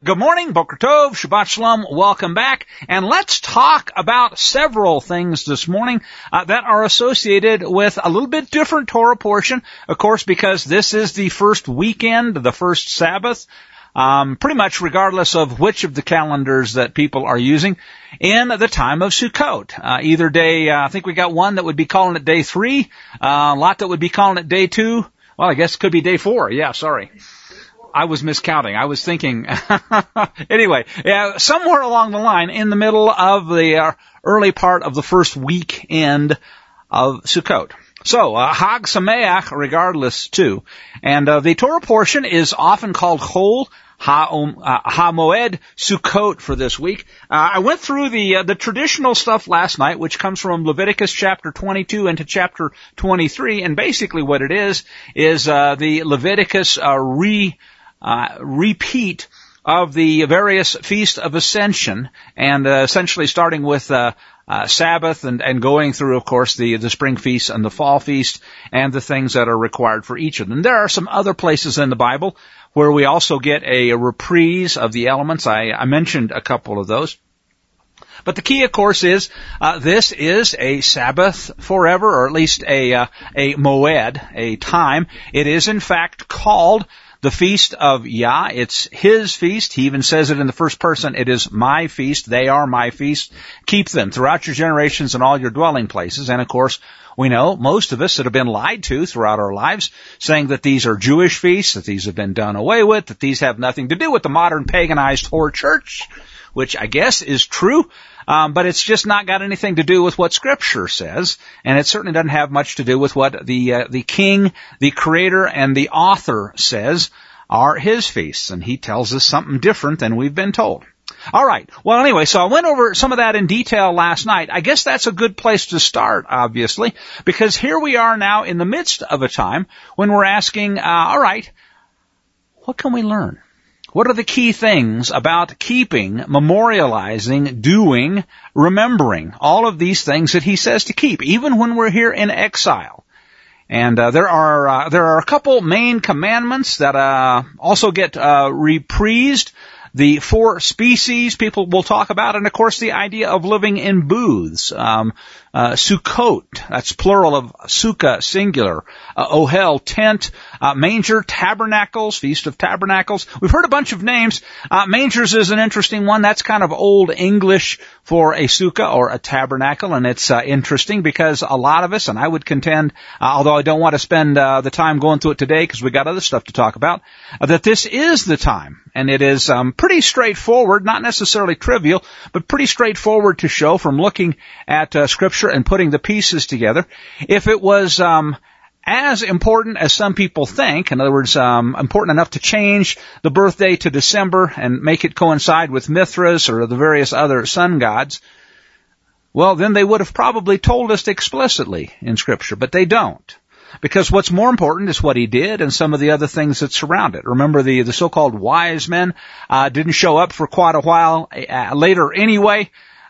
Good morning, Boker Tov, Shabbat Shalom, welcome back, and let's talk about several things this morning that are associated with a little bit different Torah portion, of course, because this is the first weekend, the first Sabbath, pretty much regardless of which of the calendars that people are using, in the time of Sukkot. Either day, I think we got one that would be calling it day 3, a lot that would be calling it day 2, well, I guess it could be day 4, yeah, sorry. I was miscounting. I was thinking, anyway, yeah, somewhere along the line, in the middle of the early part of the first weekend of Sukkot. So, Hag Sameach, regardless, too. And the Torah portion is often called Chol HaMoed Sukkot for this week. I went through the traditional stuff last night, which comes from Leviticus chapter 22 into chapter 23, and basically what it is the Leviticus repeat of the various Feast of Ascension, and essentially starting with Sabbath and going through, of course, the spring feast and the fall feast and the things that are required for each of them. There are some other places in the Bible where we also get a reprise of the elements. I mentioned a couple of those. But the key, of course, is this is a Sabbath forever, or at least a moed, a time. It is, in fact, called the Feast of Yah. It's His feast. He even says it in the first person. It is my feast. They are my feast. Keep them throughout your generations and all your dwelling places. And, of course, we know most of us that have been lied to throughout our lives, saying that these are Jewish feasts, that these have been done away with, that these have nothing to do with the modern paganized whore church, which I guess is true. But it's just not got anything to do with what Scripture says, and it certainly doesn't have much to do with what the King, the Creator, and the Author says are His feasts, and He tells us something different than we've been told. All right. Well, anyway, so I went over some of that in detail last night. I guess that's a good place to start, obviously, because here we are now in the midst of a time when we're asking, all right, what can we learn? What are the key things about keeping, memorializing, doing, remembering, all of these things that He says to keep, even when we're here in exile? And there are a couple main commandments that also get reprised. The 4 species people will talk about, and of course the idea of living in booths. Sukkot, that's plural of sukkah, singular. Ohel, tent. Manger, tabernacles, Feast of Tabernacles. We've heard a bunch of names. Mangers is an interesting one. That's kind of old English for a sukkah or a tabernacle, and it's interesting because a lot of us, and I would contend, although I don't want to spend the time going through it today because we got other stuff to talk about, that this is the time. And it is pretty straightforward, not necessarily trivial, but pretty straightforward to show from looking at Scripture and putting the pieces together. If it was as important as some people think, in other words, important enough to change the birthday to December and make it coincide with Mithras or the various other sun gods, well, then they would have probably told us explicitly in Scripture, but they don't. Because what's more important is what He did and some of the other things that surround it. Remember, the so-called wise men didn't show up for quite a while later anyway.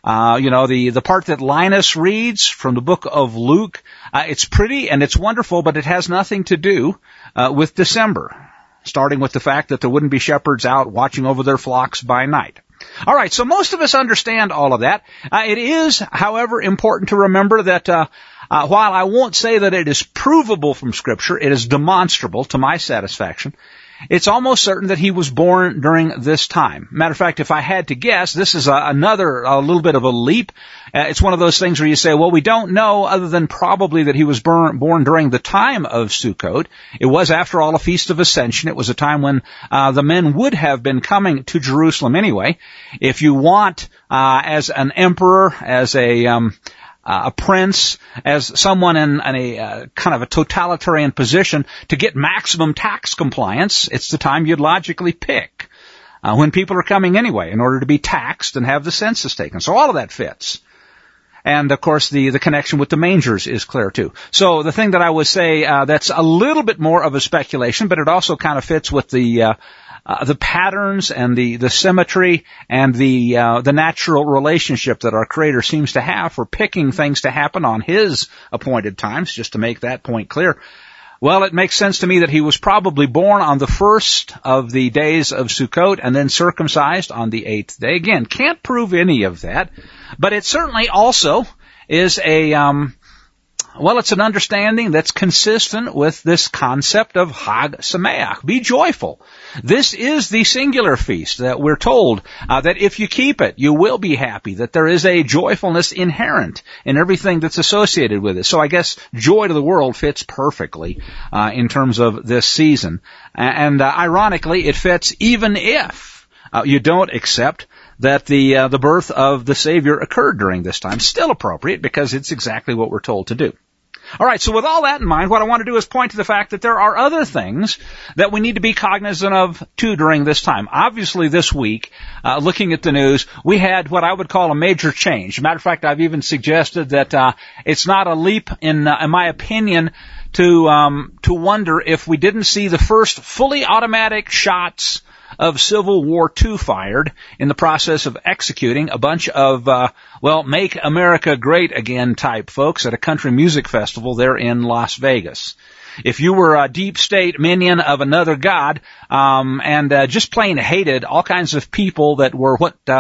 The part that Linus reads from the book of Luke, it's pretty and it's wonderful, but it has nothing to do with December, starting with the fact that there wouldn't be shepherds out watching over their flocks by night. All right, so most of us understand all of that. It is, however, important to remember that while I won't say that it is provable from Scripture, it is demonstrable to my satisfaction. It's almost certain that He was born during this time. Matter of fact, if I had to guess, this is a little bit of a leap. It's one of those things where you say, well, we don't know other than probably that He was born during the time of Sukkot. It was, after all, a Feast of Ascension. It was a time when the men would have been coming to Jerusalem anyway. If you want, as an emperor, as a prince, as someone in a kind of a totalitarian position to get maximum tax compliance, it's the time you'd logically pick. When people are coming anyway in order to be taxed and have the census taken. So all of that fits. And of course the connection with the mangers is clear too. So the thing that I would say, that's a little bit more of a speculation, but it also kind of fits with the patterns and the symmetry and the natural relationship that our Creator seems to have for picking things to happen on His appointed times, just to make that point clear. Well, it makes sense to me that he was probably born on the first of the days of Sukkot and then circumcised on the 8th day. Again, can't prove any of that, but it certainly also is it's an understanding that's consistent with this concept of Hag Sameach. Be joyful. This is the singular feast that we're told that if you keep it, you will be happy, that there is a joyfulness inherent in everything that's associated with it. So I guess joy to the world fits perfectly in terms of this season. And ironically, it fits even if you don't accept that the birth of the Savior occurred during this time. Still appropriate because it's exactly what we're told to do. All right, so with all that in mind, what I want to do is point to the fact that there are other things that we need to be cognizant of, too, during this time. Obviously, this week, looking at the news, we had what I would call a major change. As a matter of fact, I've even suggested that it's not a leap, in my opinion, to wonder if we didn't see the first fully automatic shots of Civil War II fired in the process of executing a bunch of, Make America Great Again type folks at a country music festival there in Las Vegas. If you were a deep state minion of another god, and just plain hated all kinds of people that were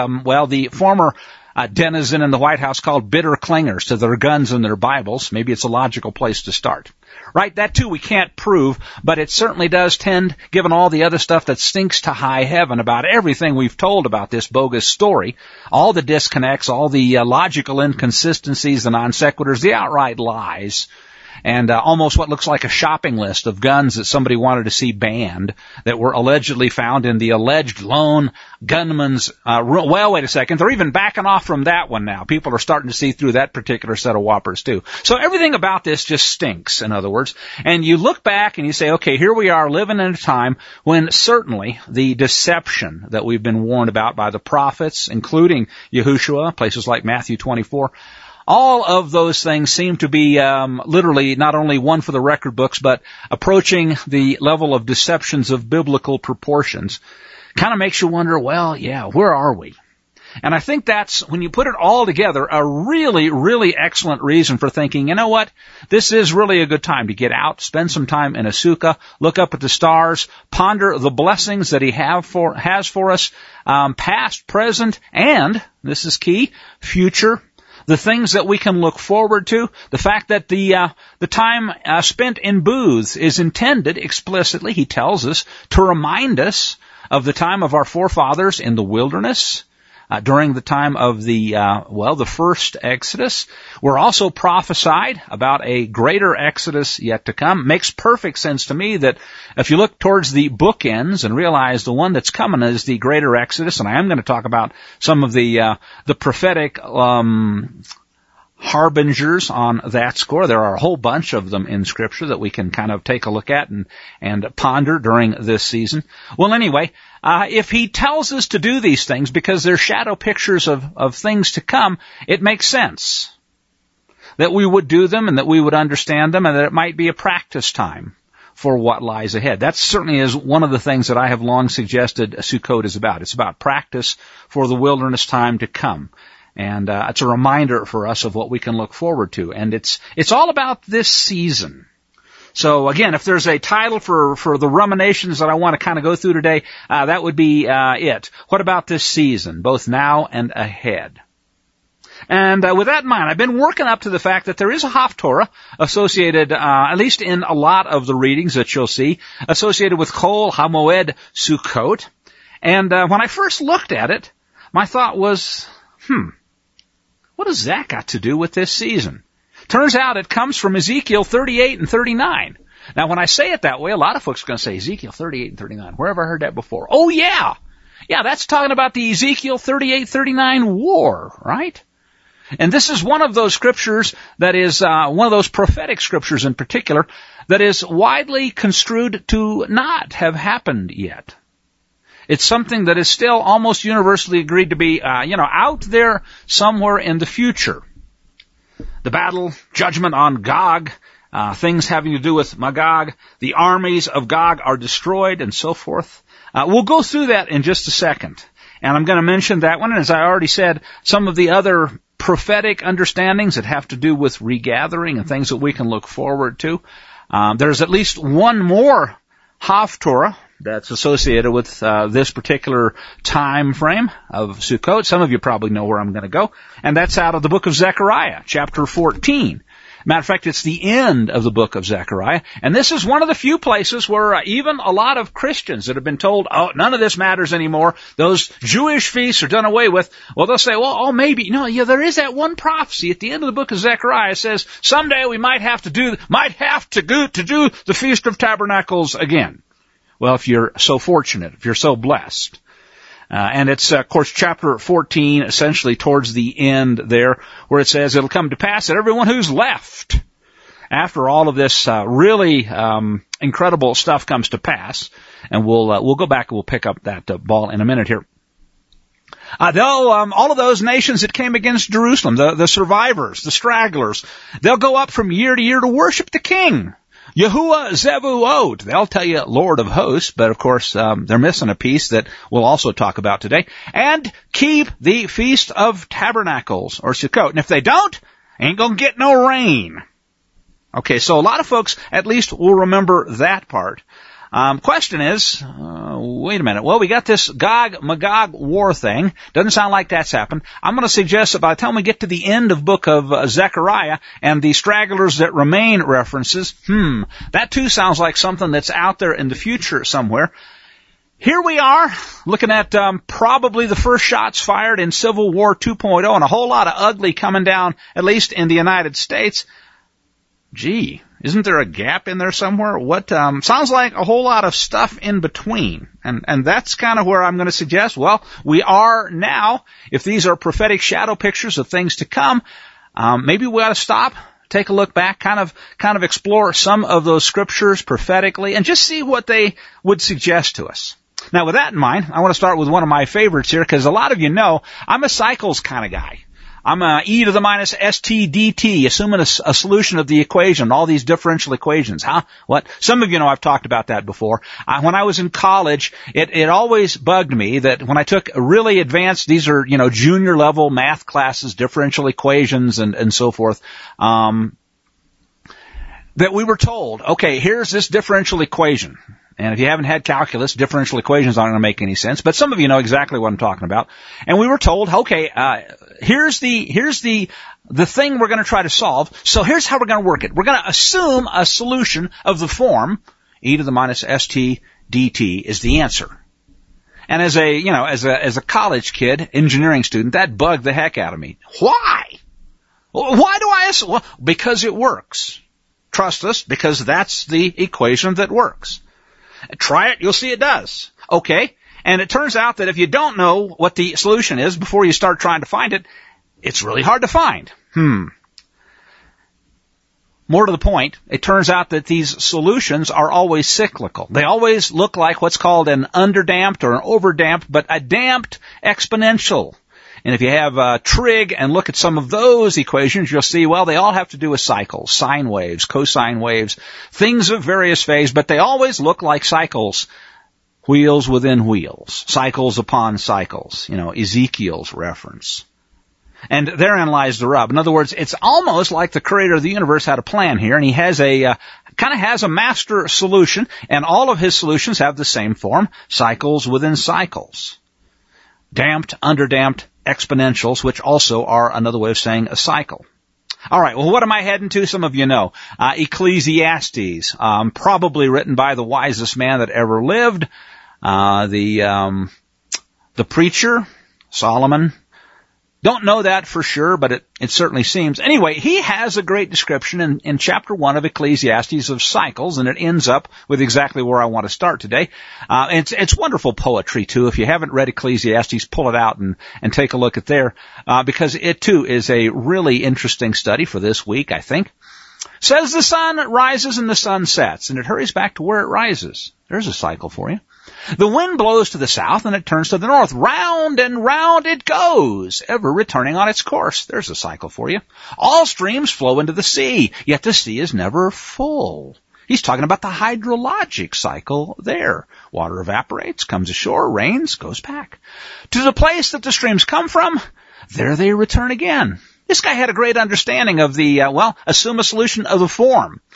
the former denizen in the White House called bitter clingers to their guns and their Bibles, maybe it's a logical place to start. Right, that too we can't prove, but it certainly does tend, given all the other stuff that stinks to high heaven about everything we've told about this bogus story, all the disconnects, all the logical inconsistencies, the non sequiturs, the outright lies, and almost what looks like a shopping list of guns that somebody wanted to see banned that were allegedly found in the alleged lone gunman's room. Well, wait a second. They're even backing off from that one now. People are starting to see through that particular set of whoppers, too. So everything about this just stinks, in other words. And you look back and you say, okay, here we are living in a time when certainly the deception that we've been warned about by the prophets, including Yahushua, places like Matthew 24, all of those things seem to be literally not only one for the record books, but approaching the level of deceptions of biblical proportions. Kind of makes you wonder, where are we? And I think that's, when you put it all together, a really, really excellent reason for thinking, you know what, this is really a good time to get out, spend some time in a sukkah, look up at the stars, ponder the blessings that He has for us, past, present, and, this is key, future. The things that we can look forward to, the fact that the time spent in booths is intended explicitly, He tells us, to remind us of the time of our forefathers in the wilderness, during the time of the first Exodus. We're also prophesied about a greater Exodus yet to come. Makes perfect sense to me that if you look towards the bookends and realize the one that's coming is the greater Exodus, and I am going to talk about some of the prophetic harbingers on that score. There are a whole bunch of them in Scripture that we can kind of take a look at and ponder during this season. Well, anyway, if He tells us to do these things because they're shadow pictures of things to come, it makes sense that we would do them and that we would understand them and that it might be a practice time for what lies ahead. That certainly is one of the things that I have long suggested Sukkot is about. It's about practice for the wilderness time to come. And it's a reminder for us of what we can look forward to. And it's all about this season. So again, if there's a title for the ruminations that I want to kind of go through today, that would be it. What about this season, both now and ahead? And with that in mind, I've been working up to the fact that there is a Haftorah associated, at least in a lot of the readings that you'll see, associated with Chol HaMoed Sukkot. And when I first looked at it, my thought was, what does that got to do with this season? Turns out it comes from Ezekiel 38 and 39. Now, when I say it that way, a lot of folks are going to say, Ezekiel 38 and 39. Where have I heard that before? Oh, yeah. Yeah, that's talking about the Ezekiel 38-39 war, right? And this is one of those scriptures that is, one of those prophetic scriptures in particular, that is widely construed to not have happened yet. It's something that is still almost universally agreed to be, out there somewhere in the future. The battle, judgment on Gog, things having to do with Magog, the armies of Gog are destroyed, and so forth. We'll go through that in just a second. And I'm going to mention that one. And as I already said, some of the other prophetic understandings that have to do with regathering and things that we can look forward to. There's at least one more Haftorah that's associated with this particular time frame of Sukkot. Some of you probably know where I'm going to go. And that's out of the book of Zechariah, chapter 14. Matter of fact, it's the end of the book of Zechariah. And this is one of the few places where even a lot of Christians that have been told, oh, none of this matters anymore, those Jewish feasts are done away with, well, they'll say, well, oh, maybe, there is that one prophecy at the end of the book of Zechariah. It says, someday we might have to do the Feast of Tabernacles again. Well, if you're so fortunate, if you're so blessed. And it's, of course, chapter 14, essentially towards the end there, where it says, it'll come to pass that everyone who's left, after all of this really incredible stuff comes to pass, and we'll go back and we'll pick up that ball in a minute here. All of those nations that came against Jerusalem, the survivors, the stragglers, they'll go up from year to year to worship the king. Yahuwah Zevuot. They'll tell you Lord of Hosts, but of course, they're missing a piece that we'll also talk about today. And keep the Feast of Tabernacles, or Sukkot. And if they don't, ain't gonna get no rain. Okay, so a lot of folks at least will remember that part. Question is, wait a minute. Well, we got this Gog-Magog war thing. Doesn't sound like that's happened. I'm going to suggest that by the time we get to the end of book of Zechariah and the stragglers that remain references, that too sounds like something that's out there in the future somewhere. Here we are, looking at probably the first shots fired in Civil War 2.0 and a whole lot of ugly coming down, at least in the United States. Gee, isn't there a gap in there somewhere? What sounds like a whole lot of stuff in between. And that's kind of where I'm going to suggest, well, we are now, if these are prophetic shadow pictures of things to come, maybe we ought to stop, take a look back, kind of explore some of those scriptures prophetically and just see what they would suggest to us. Now, with that in mind, I want to start with one of my favorites here, because a lot of you know I'm a cycles kind of guy. I'm e to the minus st dt, assuming a solution of the equation, all these differential equations. What? Some of you know I've talked about that before. When I was in college, it always bugged me that when I took really advanced, these are, junior level math classes, differential equations and so forth, that we were told, okay, here's this differential equation. And if you haven't had calculus, differential equations aren't going to make any sense. But some of you know exactly what I'm talking about. And we were told, okay, here's the thing we're going to try to solve. So here's how we're going to work it. We're going to assume a solution of the form e to the minus st dt is the answer. And as a college kid, engineering student, that bugged the heck out of me. Why? Why do I assume? Well, because it works. Trust us, because that's the equation that works. Try it, you'll see it does. Okay, and it turns out that if you don't know what the solution is before you start trying to find it, it's really hard to find. More to the point, it turns out that these solutions are always cyclical. They always look like what's called an underdamped or an overdamped, but a damped exponential. And if you have trig and look at some of those equations, you'll see, well, they all have to do with cycles, sine waves, cosine waves, things of various phases, but they always look like cycles, wheels within wheels, cycles upon cycles, Ezekiel's reference. And therein lies the rub. In other words, it's almost like the creator of the universe had a plan here, and he has kind of has a master solution, and all of his solutions have the same form, cycles within cycles. Damped, underdamped, exponentials, which also are another way of saying a cycle. All right, well, what am I heading to? Some of you know. Ecclesiastes, probably written by the wisest man that ever lived. The preacher, Solomon. Don't know that for sure, but it certainly seems. Anyway, he has a great description in chapter 1 of Ecclesiastes of cycles, and it ends up with exactly where I want to start today. It's wonderful poetry, too. If you haven't read Ecclesiastes, pull it out and take a look at there, because it, too, is a really interesting study for this week, I think. Says the sun rises and the sun sets, and it hurries back to where it rises. There's a cycle for you. The wind blows to the south and it turns to the north. Round and round it goes, ever returning on its course. There's a cycle for you. All streams flow into the sea, yet the sea is never full. He's talking about the hydrologic cycle there. Water evaporates, comes ashore, rains, goes back. To the place that the streams come from, there they return again. This guy had a great understanding of the, assume a solution of the form.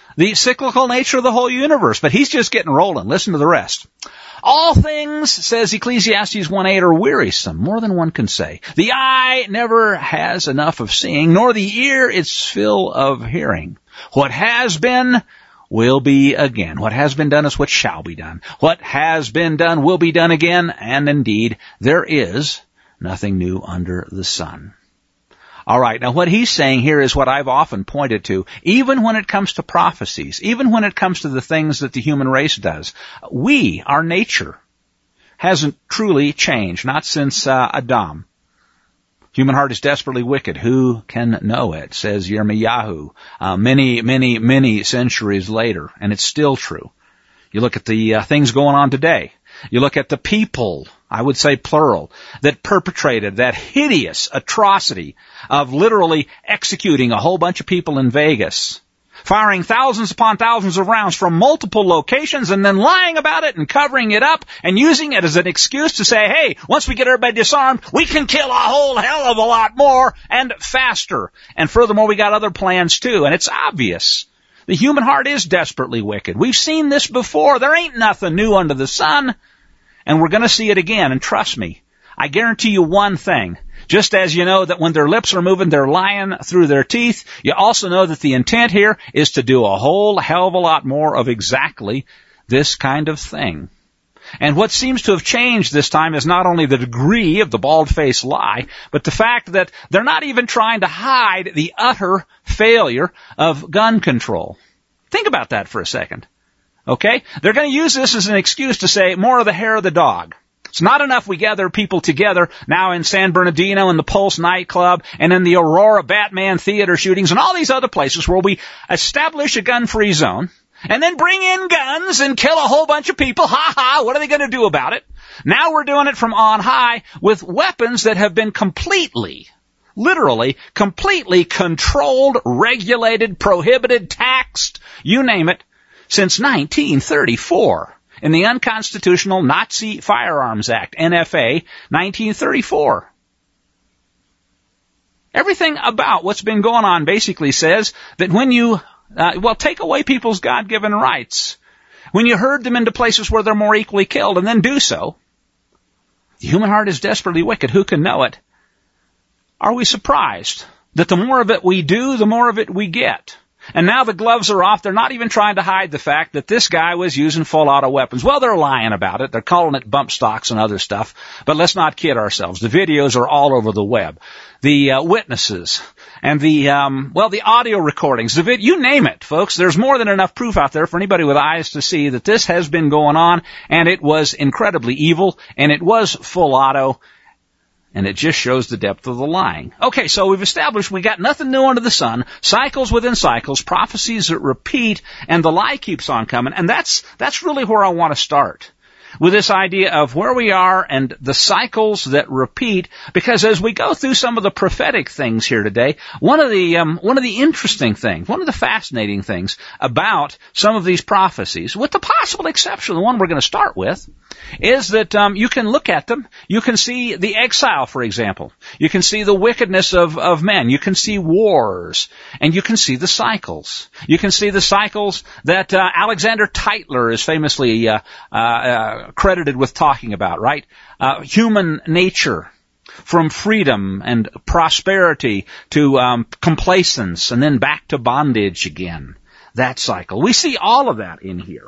the cyclical nature of the whole universe. But he's just getting rolling. Listen to the rest. All things, says Ecclesiastes 1:8, are wearisome, more than one can say. The eye never has enough of seeing, nor the ear its fill of hearing. What has been will be again. What has been done is what shall be done. What has been done will be done again, and indeed, there is nothing new under the sun. All right, now what he's saying here is what I've often pointed to. Even when it comes to prophecies, even when it comes to the things that the human race does, our nature, hasn't truly changed, not since Adam. Human heart is desperately wicked. Who can know it, says Yirmiyahu, many centuries later, and it's still true. You look at the things going on today. You look at the people, I would say plural, that perpetrated that hideous atrocity of literally executing a whole bunch of people in Vegas, firing thousands upon thousands of rounds from multiple locations and then lying about it and covering it up and using it as an excuse to say, hey, once we get everybody disarmed, we can kill a whole hell of a lot more and faster. And furthermore, we got other plans too, and it's obvious. The human heart is desperately wicked. We've seen this before. There ain't nothing new under the sun. And we're going to see it again. And trust me, I guarantee you one thing. Just as you know that when their lips are moving, they're lying through their teeth, you also know that the intent here is to do a whole hell of a lot more of exactly this kind of thing. And what seems to have changed this time is not only the degree of the bald-faced lie, but the fact that they're not even trying to hide the utter failure of gun control. Think about that for a second. Okay? They're going to use this as an excuse to say more of the hair of the dog. It's not enough we gather people together now in San Bernardino and the Pulse nightclub and in the Aurora Batman theater shootings and all these other places where we establish a gun-free zone and then bring in guns and kill a whole bunch of people. Ha ha, what are they going to do about it? Now we're doing it from on high with weapons that have been literally completely controlled, regulated, prohibited, taxed, you name it, since 1934 in the Unconstitutional Nazi Firearms Act, NFA, 1934. Everything about what's been going on basically says that when you, take away people's God-given rights, when you herd them into places where they're more equally killed and then do so, the human heart is desperately wicked. Who can know it? Are we surprised that the more of it we do, the more of it we get? And now the gloves are off. They're not even trying to hide the fact that this guy was using full auto weapons. Well, they're lying about it. They're calling it bump stocks and other stuff. But let's not kid ourselves. The videos are all over the web. The witnesses and the audio recordings, you name it, folks. There's more than enough proof out there for anybody with eyes to see that this has been going on, and it was incredibly evil, and it was full auto. And it just shows the depth of the lying. Okay, so we've established we got nothing new under the sun, cycles within cycles, prophecies that repeat, and the lie keeps on coming. And that's really where I want to start, with this idea of where we are and the cycles that repeat, because as we go through some of the prophetic things here today, one of the interesting things, one of the fascinating things about some of these prophecies, with the possible exception of the one we're going to start with, is that you can look at them. You can see the exile, for example. You can see the wickedness of men. You can see wars. And you can see the cycles. You can see the cycles that Alexander Tytler is famously credited with talking about, right? Human nature, from freedom and prosperity to complacence and then back to bondage again. That cycle. We see all of that in here.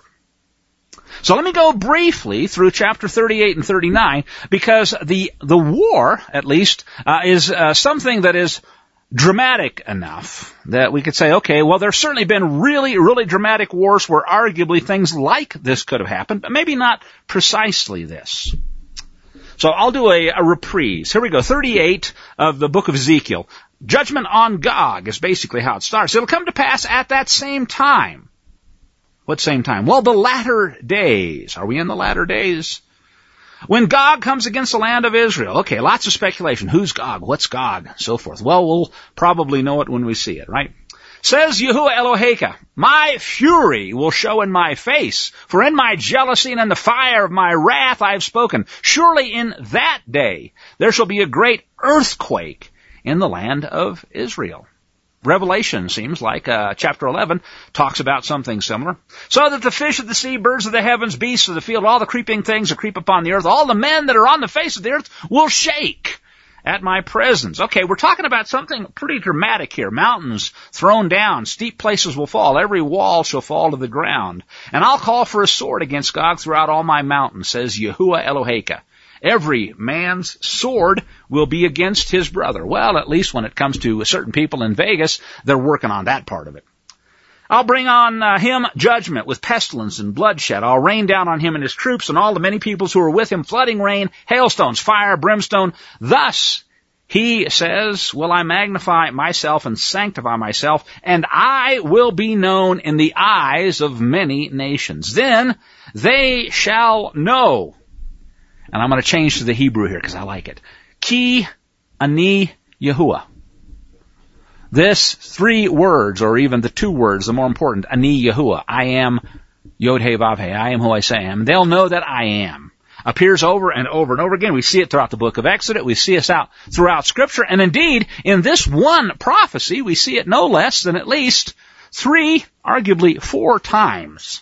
So let me go briefly through chapter 38 and 39, because the war, at least, is something that is dramatic enough that we could say, okay, well, there's certainly been really, really dramatic wars where arguably things like this could have happened, but maybe not precisely this. So I'll do a reprise. Here we go, 38 of the book of Ezekiel. Judgment on Gog is basically how it starts. It'll come to pass at that same time. What same time? Well, the latter days. Are we in the latter days? When Gog comes against the land of Israel. Okay, lots of speculation. Who's Gog? What's Gog? So forth. Well, we'll probably know it when we see it, right? Says Yahuwah Eloheka, my fury will show in my face, for in my jealousy and in the fire of my wrath I have spoken. Surely in that day there shall be a great earthquake in the land of Israel. Revelation seems like chapter 11 talks about something similar. So that the fish of the sea, birds of the heavens, beasts of the field, all the creeping things that creep upon the earth, all the men that are on the face of the earth will shake at my presence. Okay, we're talking about something pretty dramatic here. Mountains thrown down, steep places will fall, every wall shall fall to the ground. And I'll call for a sword against Gog throughout all my mountains, says Yahuwah Eloheka. Every man's sword will be against his brother. Well, at least when it comes to certain people in Vegas, they're working on that part of it. I'll bring on him judgment with pestilence and bloodshed. I'll rain down on him and his troops and all the many peoples who are with him, flooding rain, hailstones, fire, brimstone. Thus, he says, will I magnify myself and sanctify myself, and I will be known in the eyes of many nations. Then they shall know. And I'm going to change to the Hebrew here because I like it. Ki ani Yahuwah. This 3 words, or even the 2 words, the more important, ani Yahuwah, I am Yod-Heh Vav-Heh, I am who I say I am. They'll know that I am. Appears over and over and over again. We see it throughout the book of Exodus. We see it out throughout Scripture. And indeed, in this one prophecy, we see it no less than at least 3, arguably 4 times.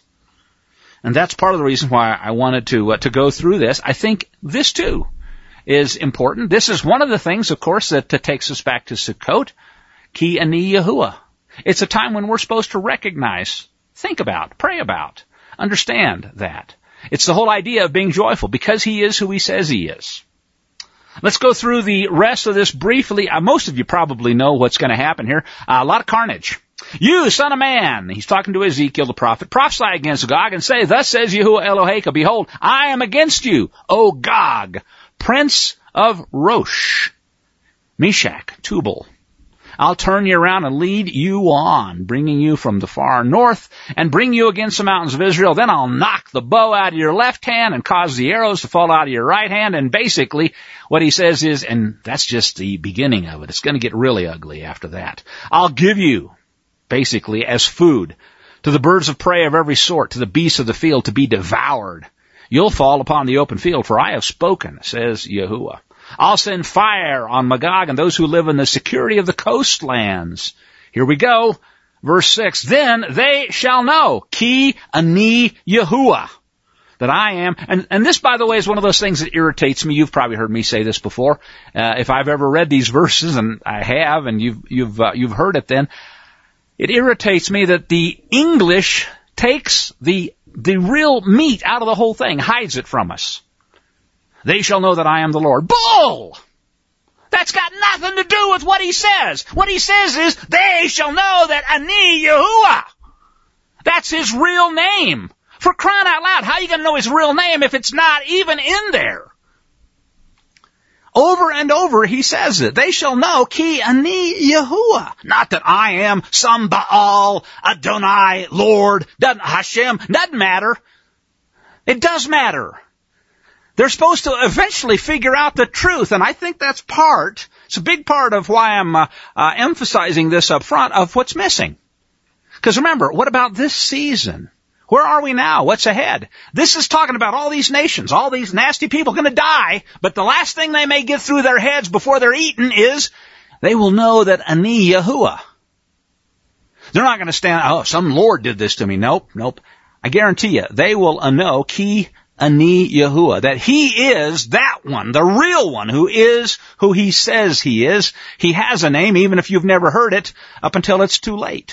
And that's part of the reason why I wanted to go through this. I think this, too, is important. This is one of the things, of course, that takes us back to Sukkot. Ki ani Yahuwah. It's a time when we're supposed to recognize, think about, pray about, understand that. It's the whole idea of being joyful because he is who he says he is. Let's go through the rest of this briefly. Most of you probably know what's going to happen here. A lot of carnage. You, son of man, he's talking to Ezekiel the prophet, prophesy against Gog and say, thus says Yahuwah Eloheka, behold, I am against you, O Gog, prince of Rosh, Meshach, Tubal. I'll turn you around and lead you on, bringing you from the far north and bring you against the mountains of Israel. Then I'll knock the bow out of your left hand and cause the arrows to fall out of your right hand. And basically what he says is, and that's just the beginning of it. It's going to get really ugly after that. I'll give you, basically, as food to the birds of prey of every sort, to the beasts of the field to be devoured. You'll fall upon the open field, for I have spoken, says Yahuwah. I'll send fire on Magog and those who live in the security of the coastlands. Here we go. Verse 6. Then they shall know, Ki ani Yahuwah, that I am. And this, by the way, is one of those things that irritates me. You've probably heard me say this before. If I've ever read these verses, and I have, and you've heard it then, it irritates me that the English takes the real meat out of the whole thing, hides it from us. They shall know that I am the Lord. Bull! That's got nothing to do with what he says. What he says is, they shall know that Ani Yahuwah. That's his real name. For crying out loud, how are you going to know his real name if it's not even in there? Over and over he says it. They shall know Ki ani Yahuwah. Not that I am some Baal, Adonai, Lord, Hashem. Doesn't matter. It does matter. They're supposed to eventually figure out the truth, and I think that's it's a big part of why I'm emphasizing this up front of what's missing. Because remember, what about this season? Where are we now? What's ahead? This is talking about all these nations, all these nasty people going to die, but the last thing they may get through their heads before they're eaten is they will know that Ani Yahuwah. They're not going to stand, some Lord did this to me. Nope. I guarantee you, they will know Ki Ani Yahuwah, that he is that one, the real one, who is who he says he is. He has a name, even if you've never heard it, up until it's too late.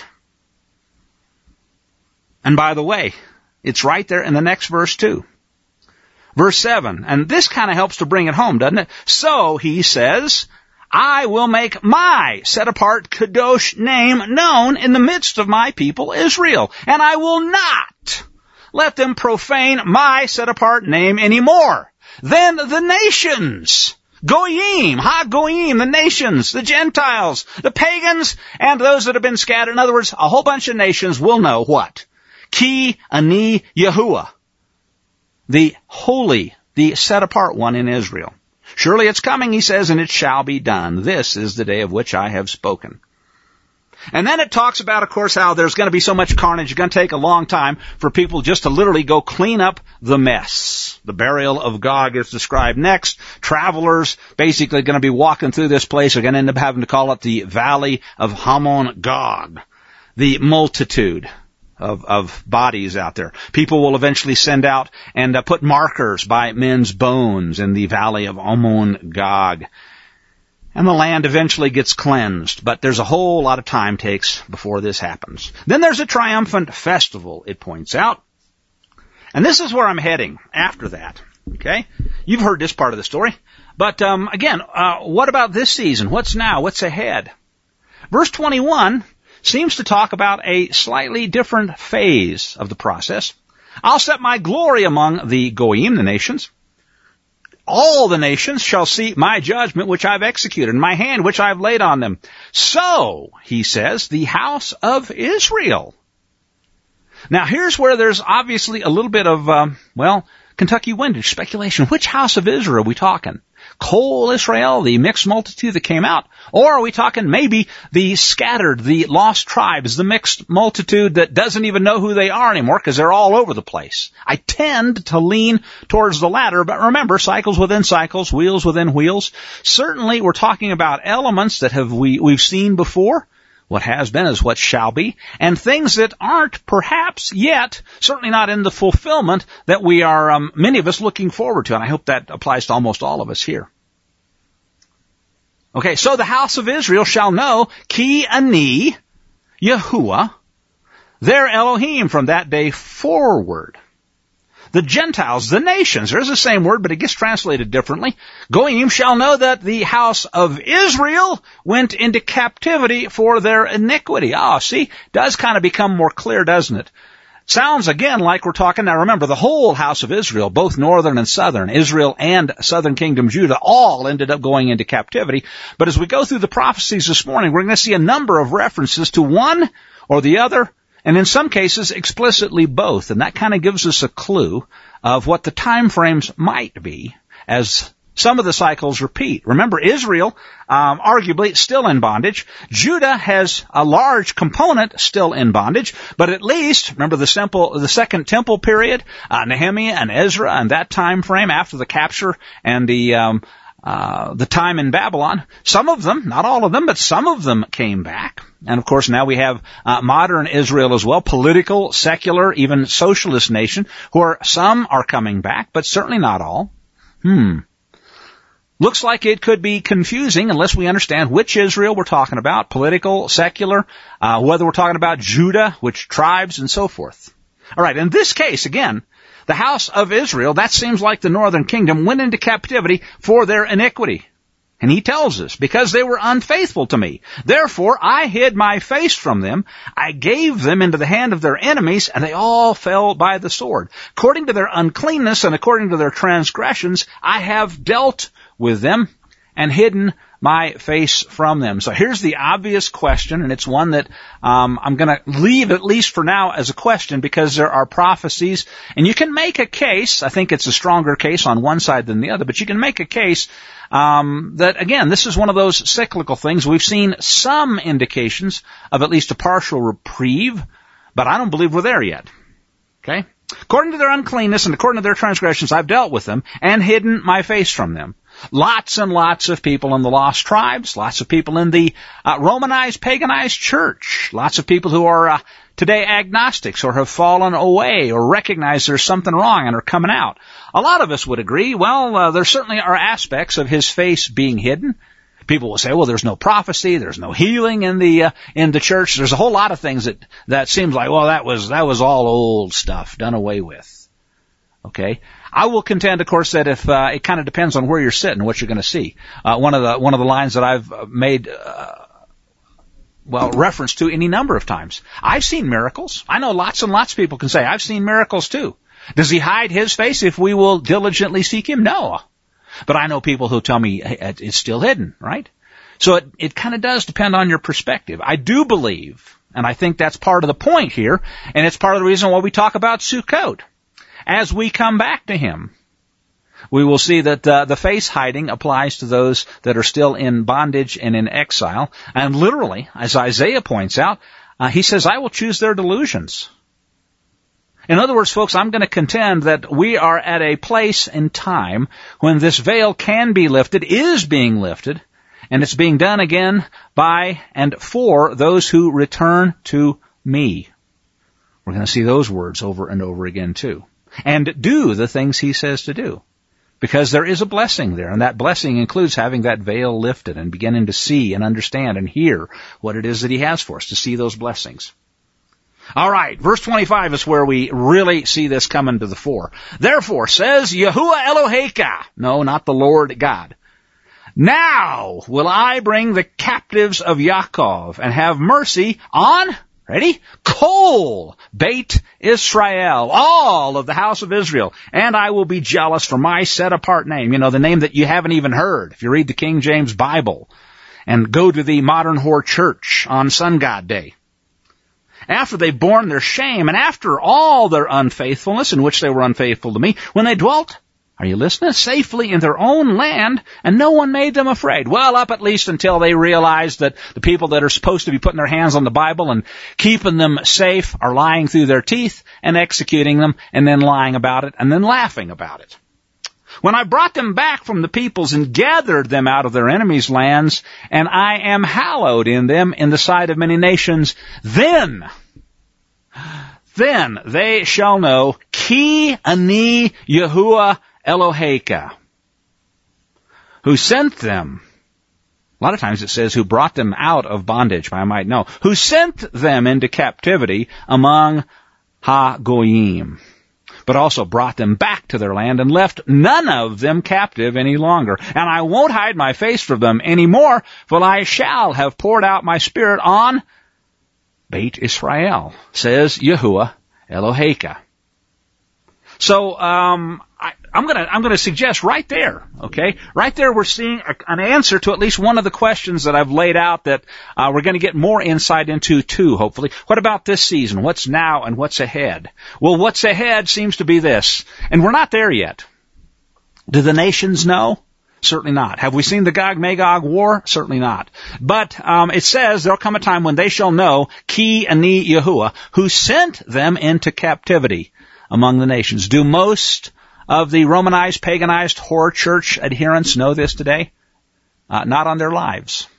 And by the way, it's right there in the next verse too. Verse 7, and this kind of helps to bring it home, doesn't it? So, he says, I will make my set-apart Kadosh name known in the midst of my people Israel, and I will not let them profane my set-apart name anymore. Then the nations, Goyim, Ha-Goyim, the nations, the Gentiles, the pagans, and those that have been scattered. In other words, a whole bunch of nations will know what? Ki ani Yahuwah, the holy, the set-apart one in Israel. Surely it's coming, he says, and it shall be done. This is the day of which I have spoken. And then it talks about, of course, how there's going to be so much carnage, it's going to take a long time for people just to literally go clean up the mess. The burial of Gog is described next. Travelers basically going to be walking through this place are going to end up having to call it the Valley of Hamon Gog, the multitude of bodies out there. People will eventually send out and put markers by men's bones in the Valley of Hamon Gog. And the land eventually gets cleansed, but there's a whole lot of time takes before this happens. Then there's a triumphant festival, it points out. And this is where I'm heading after that. Okay? You've heard this part of the story. But again, what about this season? What's now? What's ahead? Verse 21 seems to talk about a slightly different phase of the process. I'll set my glory among the Goyim, the nations. All the nations shall see my judgment which I've executed, and my hand which I've laid on them. So, he says, the house of Israel. Now here's where there's obviously a little bit of, Kentucky windage speculation. Which house of Israel are we talking? Kol Israel, the mixed multitude that came out? Or are we talking maybe the scattered, the lost tribes, the mixed multitude that doesn't even know who they are anymore because they're all over the place? I tend to lean towards the latter, but remember, cycles within cycles, wheels within wheels. Certainly we're talking about elements that we've seen before. What has been is what shall be, and things that aren't perhaps yet, certainly not in the fulfillment that we are, many of us, looking forward to. And I hope that applies to almost all of us here. Okay, so the house of Israel shall know Ki Ani, Yahuwah, their Elohim from that day forward. The Gentiles, the nations, there's the same word, but it gets translated differently. Goyim shall know that the house of Israel went into captivity for their iniquity. See, does kind of become more clear, doesn't it? Sounds again like we're talking, now remember, the whole house of Israel, both northern and southern, Israel and southern kingdom Judah, all ended up going into captivity. But as we go through the prophecies this morning, we're going to see a number of references to one or the other, and in some cases, explicitly both. And that kind of gives us a clue of what the time frames might be as some of the cycles repeat. Remember, Israel, arguably, still in bondage. Judah has a large component still in bondage. But at least, remember the second temple period, Nehemiah and Ezra and that time frame after the capture and the time in Babylon, some of them, not all of them, but some of them came back. And of course now we have modern Israel as well, political, secular, even socialist nation, some are coming back, but certainly not all. Looks like it could be confusing unless we understand which Israel we're talking about, political, secular, whether we're talking about Judah, which tribes, and so forth. All right, in this case, again, the house of Israel, that seems like the northern kingdom, went into captivity for their iniquity. And he tells us, because they were unfaithful to me. Therefore, I hid my face from them. I gave them into the hand of their enemies, and they all fell by the sword. According to their uncleanness and according to their transgressions, I have dealt with them and hidden my face from them. So here's the obvious question, and it's one that I'm going to leave at least for now as a question because there are prophecies, and you can make a case, I think it's a stronger case on one side than the other, but you can make a case that, again, this is one of those cyclical things. We've seen some indications of at least a partial reprieve, but I don't believe we're there yet. Okay? According to their uncleanness and according to their transgressions, I've dealt with them and hidden my face from them. Lots and lots of people in the lost tribes, lots of people in the Romanized, paganized church, lots of people who are today agnostics or have fallen away or recognize there's something wrong and are coming out. A lot of us would agree, there certainly are aspects of his face being hidden. People will say, well, there's no prophecy, there's no healing in the church. There's a whole lot of things that seems like, well, that was all old stuff, done away with. Okay? I will contend, of course, that if it kind of depends on where you're sitting, what you're going to see. One of the lines that I've made reference to any number of times. I've seen miracles. I know lots and lots of people can say, I've seen miracles too. Does he hide his face if we will diligently seek him? No. But I know people who tell me it's still hidden, right? So it kind of does depend on your perspective. I do believe, and I think that's part of the point here, and it's part of the reason why we talk about Sukkot. As we come back to him, we will see that the face hiding applies to those that are still in bondage and in exile. And literally, as Isaiah points out, he says, I will choose their delusions. In other words, folks, I'm going to contend that we are at a place in time when this veil can be lifted, is being lifted, and it's being done again by and for those who return to me. We're going to see those words over and over again too. And do the things he says to do. Because there is a blessing there, and that blessing includes having that veil lifted and beginning to see and understand and hear what it is that he has for us, to see those blessings. All right, verse 25 is where we really see this coming to the fore. Therefore, says Yahuwah Eloheka, no, not the Lord God, now will I bring the captives of Yaakov and have mercy on, ready? Kol Beit Israel, all of the house of Israel. And I will be jealous for my set-apart name. You know, the name that you haven't even heard. If you read the King James Bible and go to the Modern Whore Church on Sun God Day. After they've borne their shame and after all their unfaithfulness in which they were unfaithful to me, when they dwelt, are you listening? Safely in their own land, and no one made them afraid. Well, up at least until they realized that the people that are supposed to be putting their hands on the Bible and keeping them safe are lying through their teeth and executing them and then lying about it and then laughing about it. When I brought them back from the peoples and gathered them out of their enemies' lands, and I am hallowed in them in the sight of many nations, then they shall know Ki Ani Yahuwah Eloheka, who sent them. A lot of times it says who brought them out of bondage, I might know. Who sent them into captivity among Ha-Goyim, but also brought them back to their land and left none of them captive any longer. And I won't hide my face from them any more, for I shall have poured out my spirit on Beit Israel, says Yahuwah Eloheka. So, I'm gonna suggest right there, okay? Right there we're seeing an answer to at least one of the questions that I've laid out that, we're gonna get more insight into too, hopefully. What about this season? What's now and what's ahead? Well, what's ahead seems to be this. And we're not there yet. Do the nations know? Certainly not. Have we seen the Gog-Magog war? Certainly not. But, it says there'll come a time when they shall know Ki Ani Yahuwah, who sent them into captivity among the nations. Do most of the Romanized, paganized, whore church adherents know this today? Not on their lives.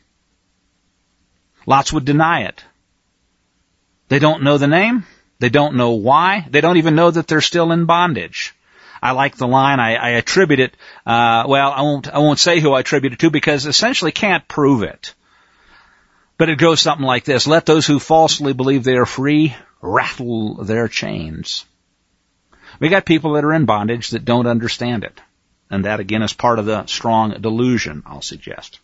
Lots would deny it. They don't know the name. They don't know why. They don't even know that they're still in bondage. I like the line. I attribute it. Well, I won't say who I attribute it to because essentially can't prove it. But it goes something like this: let those who falsely believe they are free rattle their chains. We got people that are in bondage that don't understand it. And that, again, is part of the strong delusion, I'll suggest.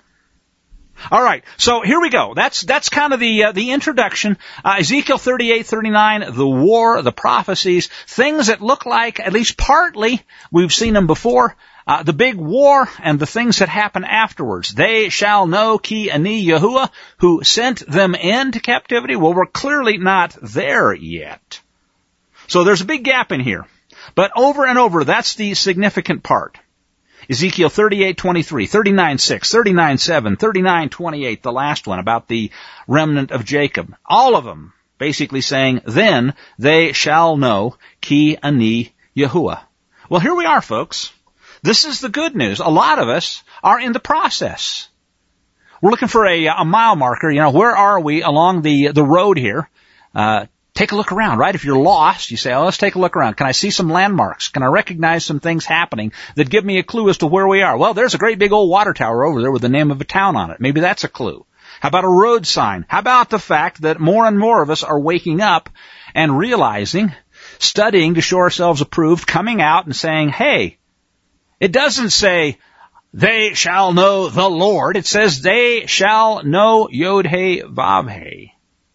All right, so here we go. That's kind of the introduction. Ezekiel 38:39, the war, the prophecies, things that look like, at least partly, we've seen them before, the big war and the things that happen afterwards. They shall know Ki Ani Yahuwah, who sent them into captivity. Well, we're clearly not there yet. So there's a big gap in here. But over and over, that's the significant part. Ezekiel 38:23, 39:6, 39:7, 39:28, the last one about the remnant of Jacob. All of them basically saying, then they shall know Ki Ani Yahuwah. Well, here we are, folks. This is the good news. A lot of us are in the process. We're looking for a mile marker. You know, where are we along the road here? Take a look around, right? If you're lost, you say, oh, let's take a look around. Can I see some landmarks? Can I recognize some things happening that give me a clue as to where we are? Well, there's a great big old water tower over there with the name of a town on it. Maybe that's a clue. How about a road sign? How about the fact that more and more of us are waking up and realizing, studying to show ourselves approved, coming out and saying, hey, it doesn't say, they shall know the Lord. It says, they shall know Yod-He Vav-He.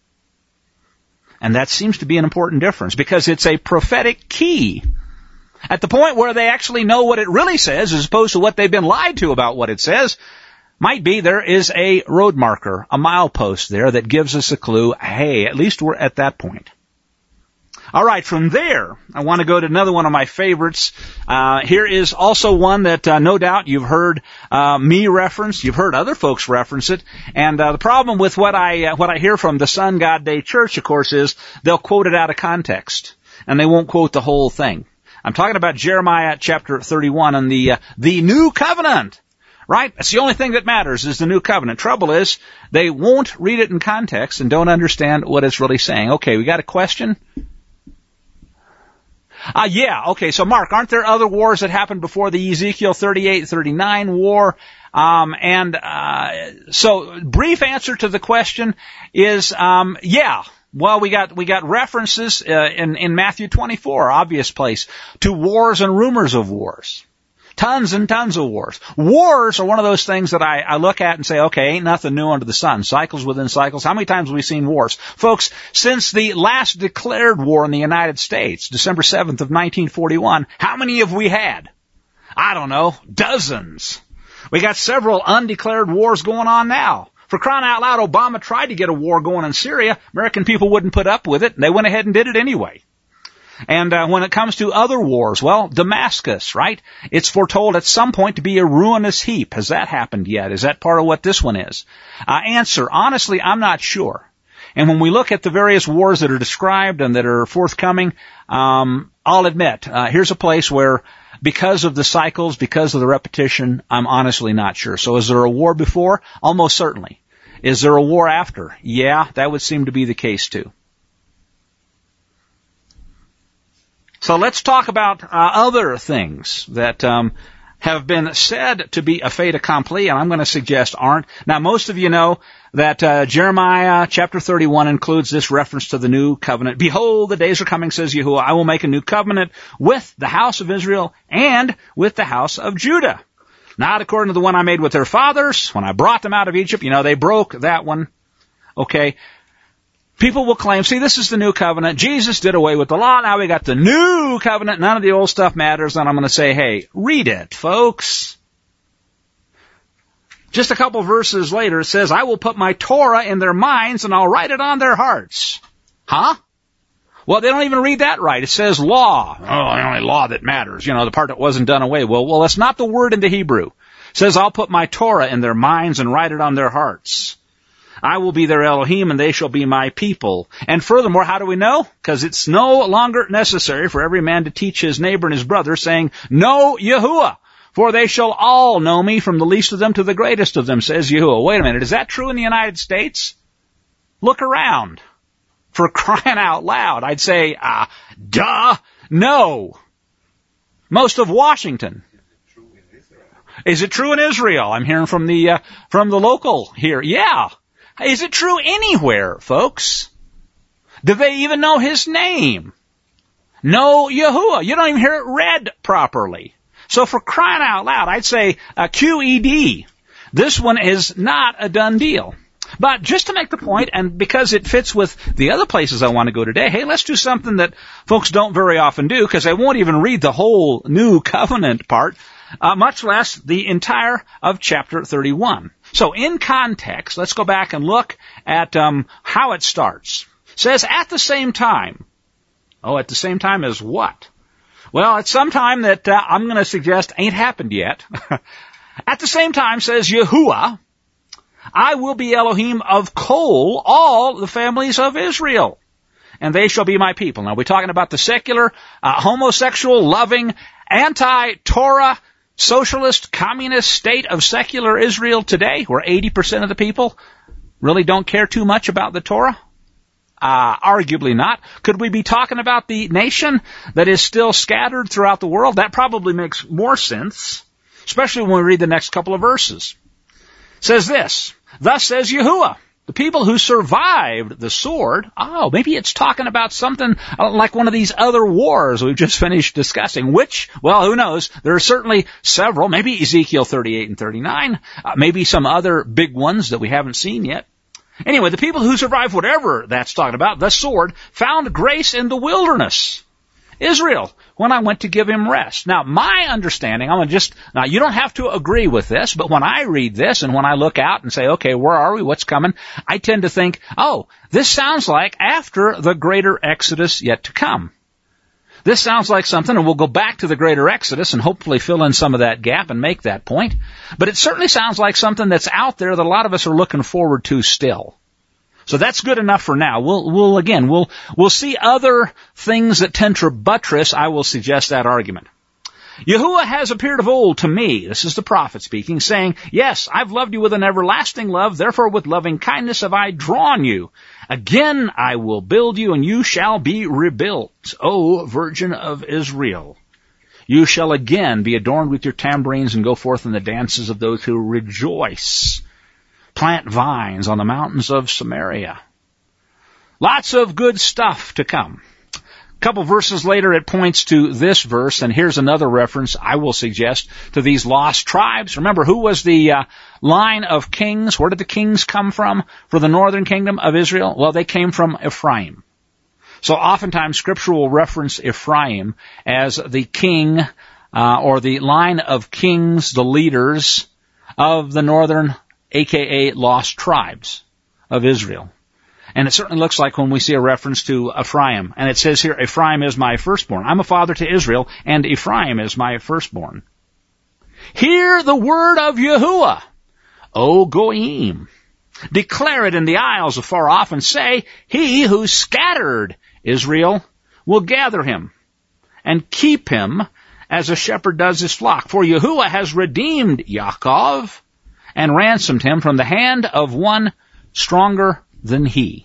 And that seems to be an important difference because it's a prophetic key. At the point where they actually know what it really says as opposed to what they've been lied to about what it says, might be there is a road marker, a milepost there that gives us a clue, hey, at least we're at that point. All right, from there, I want to go to another one of my favorites. Here is also one that no doubt you've heard me reference. You've heard other folks reference it. And the problem with what I hear from the Sun God Day Church, of course, is they'll quote it out of context, and they won't quote the whole thing. I'm talking about Jeremiah chapter 31 and the new covenant. Right? That's the only thing that matters is the new covenant. Trouble is, they won't read it in context and don't understand what it's really saying. Okay, we got a question? Yeah, okay, so Mark, aren't there other wars that happened before the Ezekiel 38-39 war? So brief answer to the question is, yeah. Well, we got references, in Matthew 24, obvious place, to wars and rumors of wars. Tons and tons of wars. Wars are one of those things that I look at and say, okay, ain't nothing new under the sun. Cycles within cycles. How many times have we seen wars? Folks, since the last declared war in the United States, December 7th of 1941, how many have we had? I don't know, dozens. We got several undeclared wars going on now. For crying out loud, Obama tried to get a war going in Syria. American people wouldn't put up with it, and they went ahead and did it anyway. And when it comes to other wars, well, Damascus, right? It's foretold at some point to be a ruinous heap. Has that happened yet? Is that part of what this one is? Answer, honestly, I'm not sure. And when we look at the various wars that are described and that are forthcoming, I'll admit, here's a place where, because of the cycles, because of the repetition, I'm honestly not sure. So is there a war before? Almost certainly. Is there a war after? Yeah, that would seem to be the case too. So let's talk about other things that have been said to be a fait accompli, and I'm going to suggest aren't. Now, most of you know that Jeremiah chapter 31 includes this reference to the new covenant. Behold, the days are coming, says Yahuwah, I will make a new covenant with the house of Israel and with the house of Judah. Not according to the one I made with their fathers when I brought them out of Egypt. You know, they broke that one. Okay. People will claim, see, this is the new covenant. Jesus did away with the law. Now we got the new covenant. None of the old stuff matters. And I'm going to say, hey, read it, folks. Just a couple verses later, it says, I will put my Torah in their minds and I'll write it on their hearts. Huh? Well, they don't even read that right. It says law. Oh, the only law that matters. You know, the part that wasn't done away. Well, that's not the word in the Hebrew. It says, I'll put my Torah in their minds and write it on their hearts. I will be their Elohim, and they shall be my people. And furthermore, how do we know? Because it's no longer necessary for every man to teach his neighbor and his brother, saying, Know Yahuwah, for they shall all know me, from the least of them to the greatest of them, says Yahuwah. Wait a minute, is that true in the United States? Look around. For crying out loud, I'd say, duh, no. Most of Washington. Is it true in Israel? I'm hearing from the local here. Yeah. Is it true anywhere, folks? Do they even know his name? No Yahuwah. You don't even hear it read properly. So for crying out loud, I'd say QED. This one is not a done deal. But just to make the point, and because it fits with the other places I want to go today, hey, let's do something that folks don't very often do, because they won't even read the whole new covenant part, much less the entire of chapter 31. So in context, let's go back and look at how it starts. It says, at the same time. Oh, at the same time as what? Well, at some time that I'm going to suggest ain't happened yet. At the same time, says Yahuwah, I will be Elohim of Kol, all the families of Israel, and they shall be my people. Now, we're talking about the secular, homosexual, loving, anti-Torah, socialist, communist state of secular Israel today, where 80% of the people really don't care too much about the Torah? Arguably not. Could we be talking about the nation that is still scattered throughout the world? That probably makes more sense, especially when we read the next couple of verses. It says this, thus says Yahuwah, the people who survived the sword. Oh, maybe it's talking about something like one of these other wars we've just finished discussing, which, well, who knows? There are certainly several, maybe Ezekiel 38 and 39, maybe some other big ones that we haven't seen yet. Anyway, the people who survived whatever that's talking about, the sword, found grace in the wilderness Israel when I went to give him rest. Now, my understanding, now you don't have to agree with this, but when I read this and when I look out and say, okay, where are we? What's coming? I tend to think, oh, this sounds like after the greater Exodus yet to come. This sounds like something, and we'll go back to the greater Exodus and hopefully fill in some of that gap and make that point. But it certainly sounds like something that's out there that a lot of us are looking forward to still. So that's good enough for now. We'll see other things that tend to buttress, I will suggest, that argument. Yahuwah has appeared of old to me, this is the prophet speaking, saying, yes, I've loved you with an everlasting love, therefore with loving kindness have I drawn you. Again I will build you, and you shall be rebuilt, O Virgin of Israel. You shall again be adorned with your tambourines and go forth in the dances of those who rejoice. Plant vines on the mountains of Samaria. Lots of good stuff to come. A couple verses later, it points to this verse, and here's another reference, I will suggest, to these lost tribes. Remember, who was the line of kings? Where did the kings come from for the northern kingdom of Israel? Well, they came from Ephraim. So oftentimes Scripture will reference Ephraim as the king or the line of kings, the leaders of the northern, aka lost tribes of Israel. And it certainly looks like when we see a reference to Ephraim. And it says here, Ephraim is my firstborn. I'm a father to Israel, and Ephraim is my firstborn. Hear the word of Yahuwah, O Goyim. Declare it in the isles afar off, and say, he who scattered Israel will gather him, and keep him as a shepherd does his flock. For Yahuwah has redeemed Yaakov, and ransomed him from the hand of one stronger than he.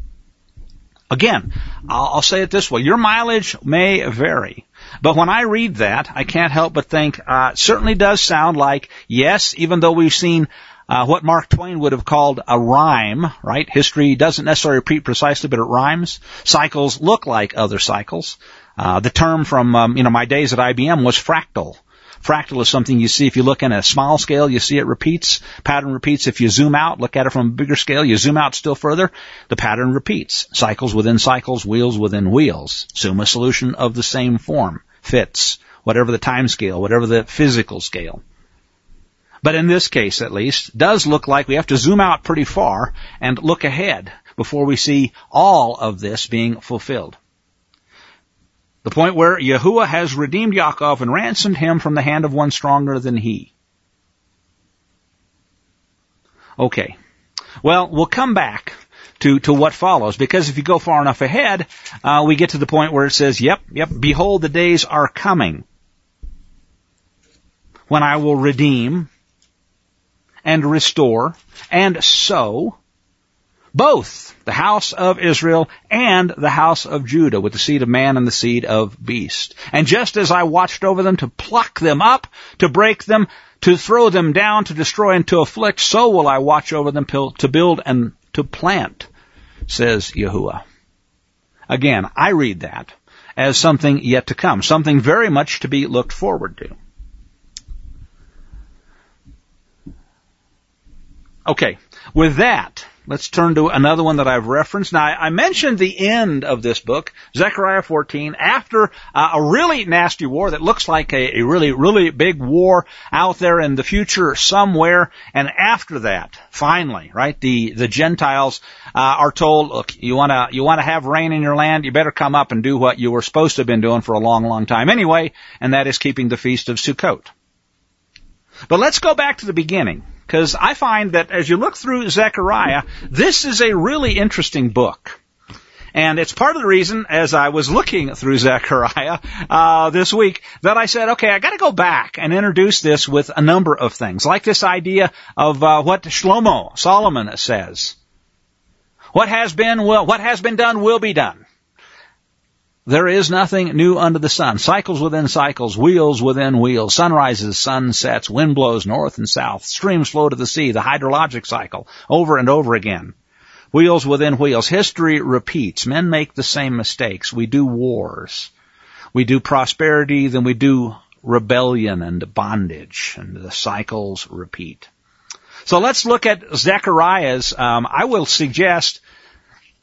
Again, I'll say it this way. Your mileage may vary. But when I read that, I can't help but think, it certainly does sound like, yes, even though we've seen what Mark Twain would have called a rhyme, right? History doesn't necessarily repeat precisely, but it rhymes. Cycles look like other cycles. The term from, my days at IBM was fractal. Fractal is something you see if you look in a small scale, you see it repeats. Pattern repeats. If you zoom out, look at it from a bigger scale, you zoom out still further, the pattern repeats. Cycles within cycles, wheels within wheels. Assume a solution of the same form. Fits. Whatever the time scale, whatever the physical scale. But in this case, at least, does look like we have to zoom out pretty far and look ahead before we see all of this being fulfilled. The point where Yahuwah has redeemed Yaakov and ransomed him from the hand of one stronger than he. Okay. Well, we'll come back to what follows, because if you go far enough ahead, we get to the point where it says, yep, behold, the days are coming when I will redeem and restore and sow both the house of Israel and the house of Judah, with the seed of man and the seed of beast. And just as I watched over them to pluck them up, to break them, to throw them down, to destroy and to afflict, so will I watch over them to build and to plant, says Yahuwah. Again, I read that as something yet to come, something very much to be looked forward to. Okay, with that, let's turn to another one that I've referenced. Now, I mentioned the end of this book, Zechariah 14, after a really nasty war that looks like a really, really big war out there in the future somewhere. And after that, finally, right, the Gentiles are told, look, you want to have rain in your land, you better come up and do what you were supposed to have been doing for a long, long time anyway, and that is keeping the Feast of Sukkot. But let's go back to the beginning, because I find that as you look through Zechariah, this is a really interesting book. And it's part of the reason, as I was looking through Zechariah this week, that I said, okay, I got to go back and introduce this with a number of things, like this idea of what Solomon says. What has been done will be done. There is nothing new under the sun. Cycles within cycles, wheels within wheels. Sun rises, sun sets, wind blows north and south. Streams flow to the sea, the hydrologic cycle, over and over again. Wheels within wheels. History repeats. Men make the same mistakes. We do wars. We do prosperity, then we do rebellion and bondage, and the cycles repeat. So let's look at Zechariah's, I will suggest,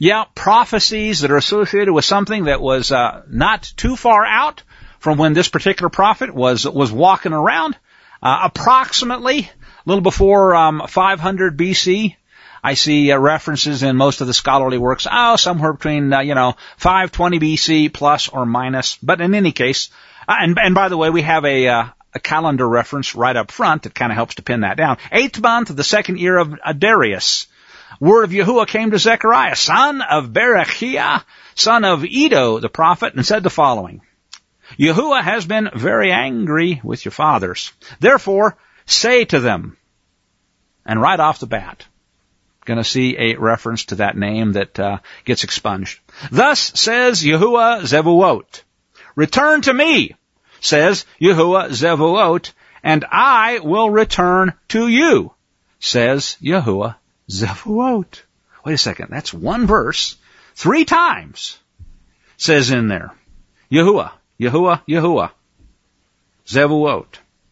Yeah, prophecies that are associated with something that was not too far out from when this particular prophet was walking around. Approximately a little before 500 BC. I see references in most of the scholarly works, somewhere between 520 BC plus or minus. But in any case, and by the way, we have a calendar reference right up front that kind of helps to pin that down. 8th month of the 2nd year of Darius. Word of Yahuwah came to Zechariah, son of Berechiah, son of Iddo, the prophet, and said the following: Yahuwah has been very angry with your fathers. Therefore, say to them, and right off the bat, going to see a reference to that name that gets expunged. Thus says Yahuwah Zevuot, return to me, says Yahuwah Zevuot, and I will return to you, says Yahuwah Zevuot. Wait a second, that's one verse, 3 times, says in there. Yahuwah, Yahuwah, Yahuwah, Zevuot.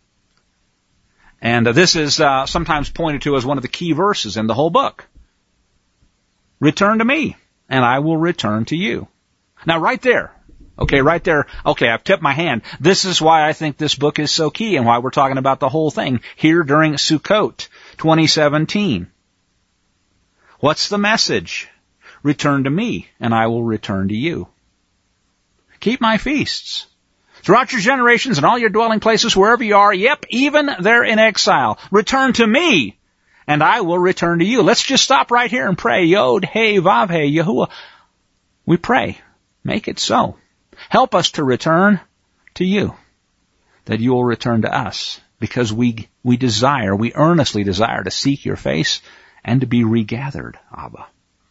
And this is sometimes pointed to as one of the key verses in the whole book. Return to me, and I will return to you. Now right there, I've tipped my hand. This is why I think this book is so key and why we're talking about the whole thing here during Sukkot 2017. What's the message? Return to me, and I will return to you. Keep my feasts. Throughout your generations and all your dwelling places, wherever you are, yep, even there in exile, return to me, and I will return to you. Let's just stop right here and pray. Yod, Hey, Vav, Hey, Yahuwah. We pray. Make it so. Help us to return to you, that you will return to us, because we earnestly desire to seek your face and to be regathered, Abba.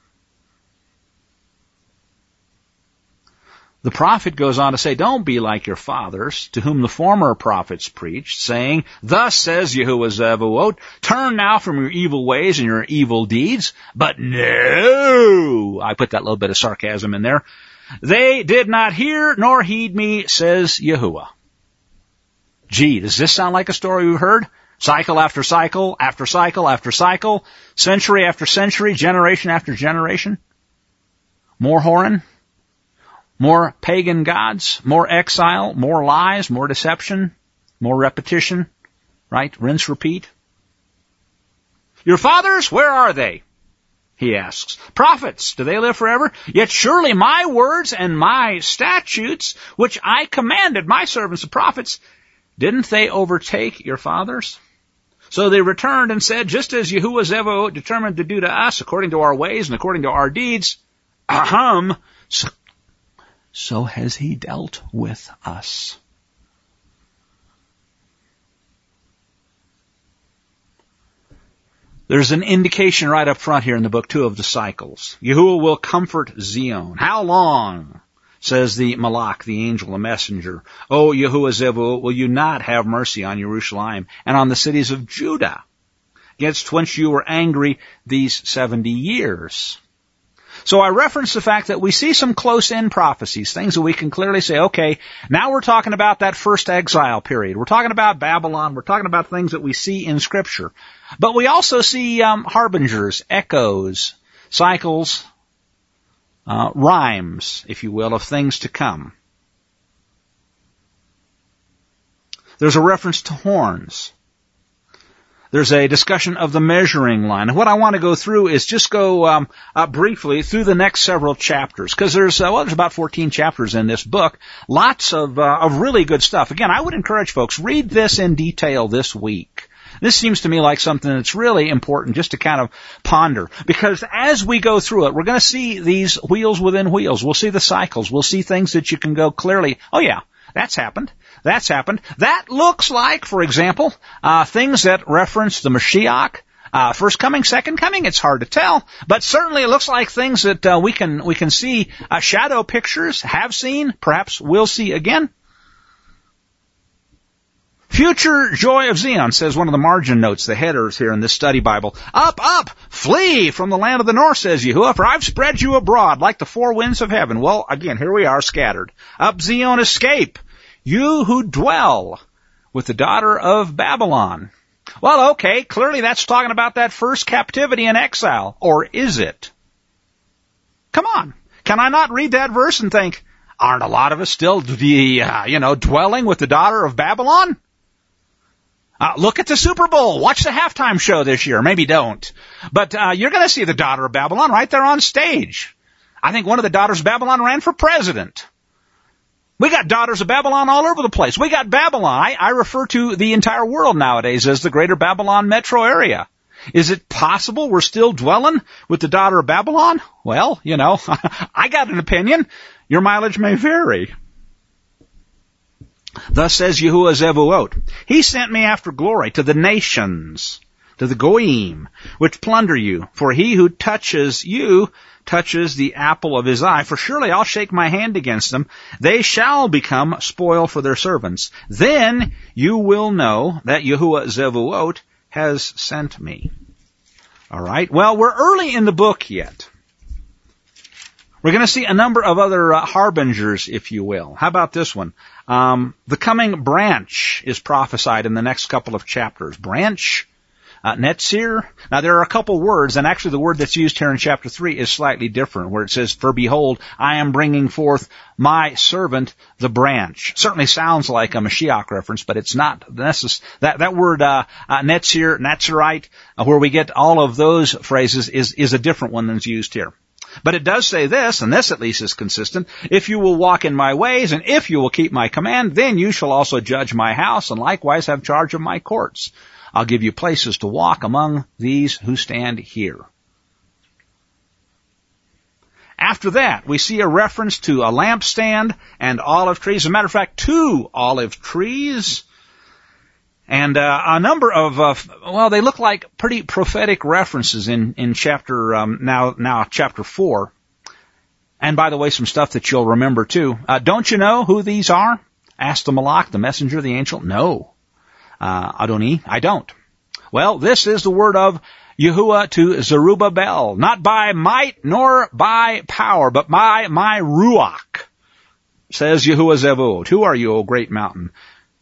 The prophet goes on to say, don't be like your fathers, to whom the former prophets preached, saying, thus says Yahuwah Zevuot, turn now from your evil ways and your evil deeds. But no, I put that little bit of sarcasm in there. They did not hear nor heed me, says Yahuwah. Gee, does this sound like a story we've heard? Cycle after cycle, after cycle after cycle, century after century, generation after generation. More whoring, more pagan gods, more exile, more lies, more deception, more repetition, right? Rinse, repeat. Your fathers, where are they? He asks. Prophets, do they live forever? Yet surely my words and my statutes, which I commanded my servants the prophets, didn't they overtake your fathers? So they returned and said, just as Yahuwah Zevuot determined to do to us, according to our ways and according to our deeds, so has he dealt with us. There's an indication right up front here in the book, too, of the cycles. Yahuwah will comfort Zion. How long, says the Malach, the angel, the messenger, O Yahuwah Zevuot, will you not have mercy on Jerusalem and on the cities of Judah, against which you were angry these 70 years? So I reference the fact that we see some close-in prophecies, things that we can clearly say, okay, now we're talking about that first exile period. We're talking about Babylon. We're talking about things that we see in Scripture. But we also see harbingers, echoes, cycles, rhymes, if you will, of things to come. There's a reference to horns. There's a discussion of the measuring line. And what I want to go through is just go briefly through the next several chapters, because there's about 14 chapters in this book. Lots of really good stuff. Again, I would encourage folks, read this in detail this week. This seems to me like something that's really important just to kind of ponder, because as we go through it, we're going to see these wheels within wheels. We'll see the cycles. We'll see things that you can go clearly, oh yeah, that's happened. That's happened. That looks like, for example, things that reference the Mashiach, first coming, second coming. It's hard to tell, but certainly it looks like things that we can see shadow pictures, have seen, perhaps will see again. Future joy of Zion, says one of the margin notes, the headers here in this study Bible. Up, up, flee from the land of the north, says Yahuwah, for I've spread you abroad like the four winds of heaven. Well, again, here we are scattered. Up, Zion, escape, you who dwell with the daughter of Babylon. Well, okay, clearly that's talking about that first captivity and exile. Or is it? Come on. Can I not read that verse and think, aren't a lot of us still dwelling with the daughter of Babylon? Look at the Super Bowl. Watch the halftime show this year. Maybe don't. But you're going to see the daughter of Babylon right there on stage. I think one of the daughters of Babylon ran for president. We got daughters of Babylon all over the place. We got Babylon. I refer to the entire world nowadays as the greater Babylon metro area. Is it possible we're still dwelling with the daughter of Babylon? Well, I got an opinion. Your mileage may vary. Thus says Yahuwah Zevuot, He sent me after glory to the nations, to the Goyim, which plunder you. For he who touches you touches the apple of his eye. For surely I'll shake my hand against them. They shall become spoil for their servants. Then you will know that Yahuwah Zevuot has sent me. All right. Well, we're early in the book yet. We're going to see a number of other harbingers, if you will. How about this one? The coming branch is prophesied in the next couple of chapters. Branch, Netzir. Now, there are a couple words, and actually the word that's used here in chapter 3 is slightly different, where it says, For behold, I am bringing forth my servant, the branch. Certainly sounds like a Mashiach reference, but it's not necessary. That word, Netzir, Nazirite, where we get all of those phrases, is a different one than's used here. But it does say this, and this at least is consistent, if you will walk in my ways, and if you will keep my command, then you shall also judge my house, and likewise have charge of my courts. I'll give you places to walk among these who stand here. After that, we see a reference to a lampstand and olive trees. As a matter of fact, 2 olive trees. And a number of, they look like pretty prophetic references in chapter, now chapter 4. And by the way, some stuff that you'll remember too. Don't you know who these are? Asked the Malach, the messenger, the angel. No. Adoni, I don't. Well, this is the word of Yahuwah to Zerubbabel. Not by might nor by power, but by my Ruach, says Yahuwah Zevuot. Who are you, O great mountain?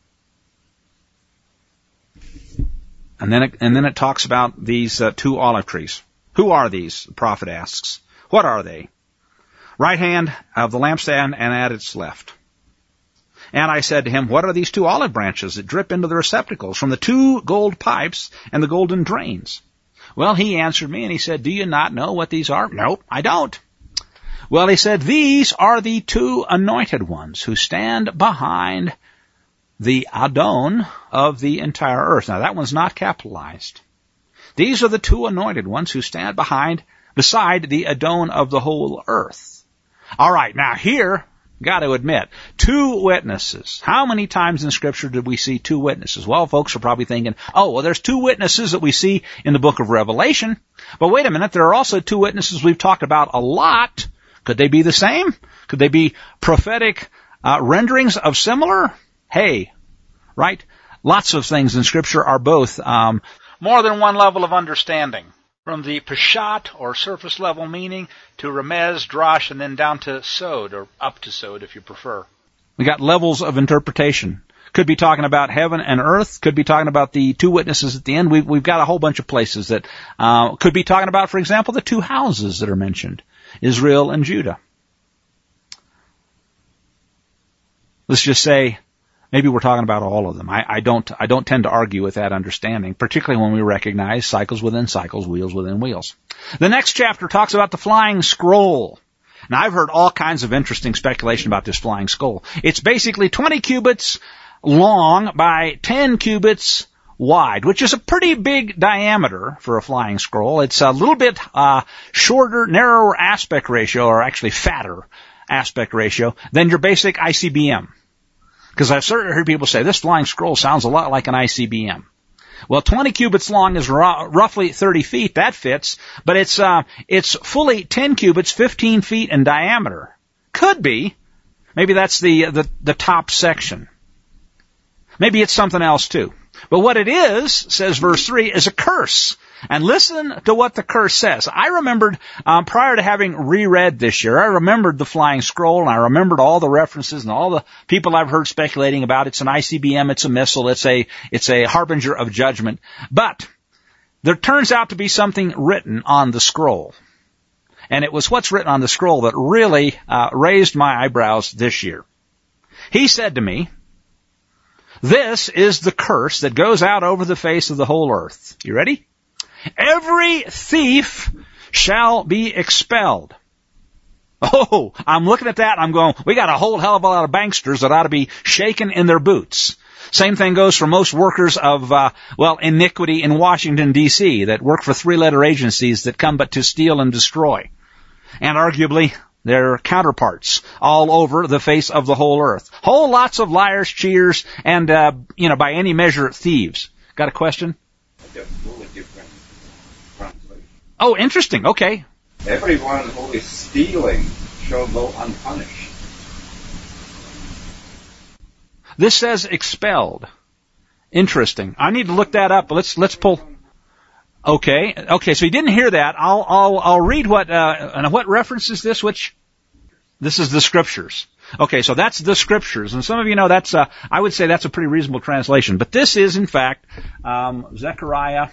And then it talks about these 2 olive trees. Who are these? The prophet asks. What are they? Right hand of the lampstand and at its left. And I said to him, what are these 2 olive branches that drip into the receptacles from the 2 gold pipes and the golden drains? Well, he answered me and he said, do you not know what these are? Nope, I don't. Well, he said, these are the 2 anointed ones who stand behind the Adon of the entire earth. Now, that one's not capitalized. These are the 2 anointed ones who stand beside the Adon of the whole earth. All right, now here, got to admit, 2 witnesses. How many times in Scripture did we see 2 witnesses? Well, folks are probably thinking, there's 2 witnesses that we see in the book of Revelation. But wait a minute, there are also 2 witnesses we've talked about a lot. Could they be the same? Could they be prophetic renderings of similar? Hey, right? Lots of things in Scripture are both more than one level of understanding. From the Peshat, or surface level meaning, to Remez, Drash, and then down to Sod, or up to Sod if you prefer. We got levels of interpretation. Could be talking about heaven and earth. Could be talking about the 2 witnesses at the end. We've got a whole bunch of places that could be talking about, for example, the 2 houses that are mentioned, Israel and Judah. Let's just say maybe we're talking about all of them. I don't tend to argue with that understanding, particularly when we recognize cycles within cycles, wheels within wheels. The next chapter talks about the flying scroll. Now, I've heard all kinds of interesting speculation about this flying scroll. It's basically 20 cubits long by 10 cubits wide, which is a pretty big diameter for a flying scroll. It's a little bit shorter, narrower aspect ratio, or actually fatter aspect ratio, than your basic ICBM. Because I've certainly heard people say, this flying scroll sounds a lot like an ICBM. Well, 20 cubits long is roughly 30 feet. That fits. But it's fully 10 cubits, 15 feet in diameter. Could be. Maybe that's the top section. Maybe it's something else too. But what it is, says verse 3, is a curse. And listen to what the curse says. I remembered, prior to having reread this year, I remembered the flying scroll, and I remembered all the references and all the people I've heard speculating about. It's an ICBM, it's a missile, it's a harbinger of judgment. But there turns out to be something written on the scroll. And it was what's written on the scroll that really raised my eyebrows this year. He said to me, "This is the curse that goes out over the face of the whole earth." You ready? "Every thief shall be expelled." Oh, I'm looking at that, I'm going, we got a whole hell of a lot of banksters that ought to be shaken in their boots. Same thing goes for most workers of, iniquity in Washington, D.C. that work for three-letter agencies that come but to steal and destroy. And arguably, their counterparts all over the face of the whole earth. Whole lots of liars, cheaters, and, by any measure, thieves. Got a question? Different translation. Oh, interesting. Okay. Everyone who is stealing shall go unpunished. This says expelled. Interesting. I need to look that up. Let's pull. Okay. So you didn't hear that. I'll read what reference is this? This is the Scriptures. Okay, so that's the Scriptures, and some of you know that's I would say that's a pretty reasonable translation. But this is in fact Zechariah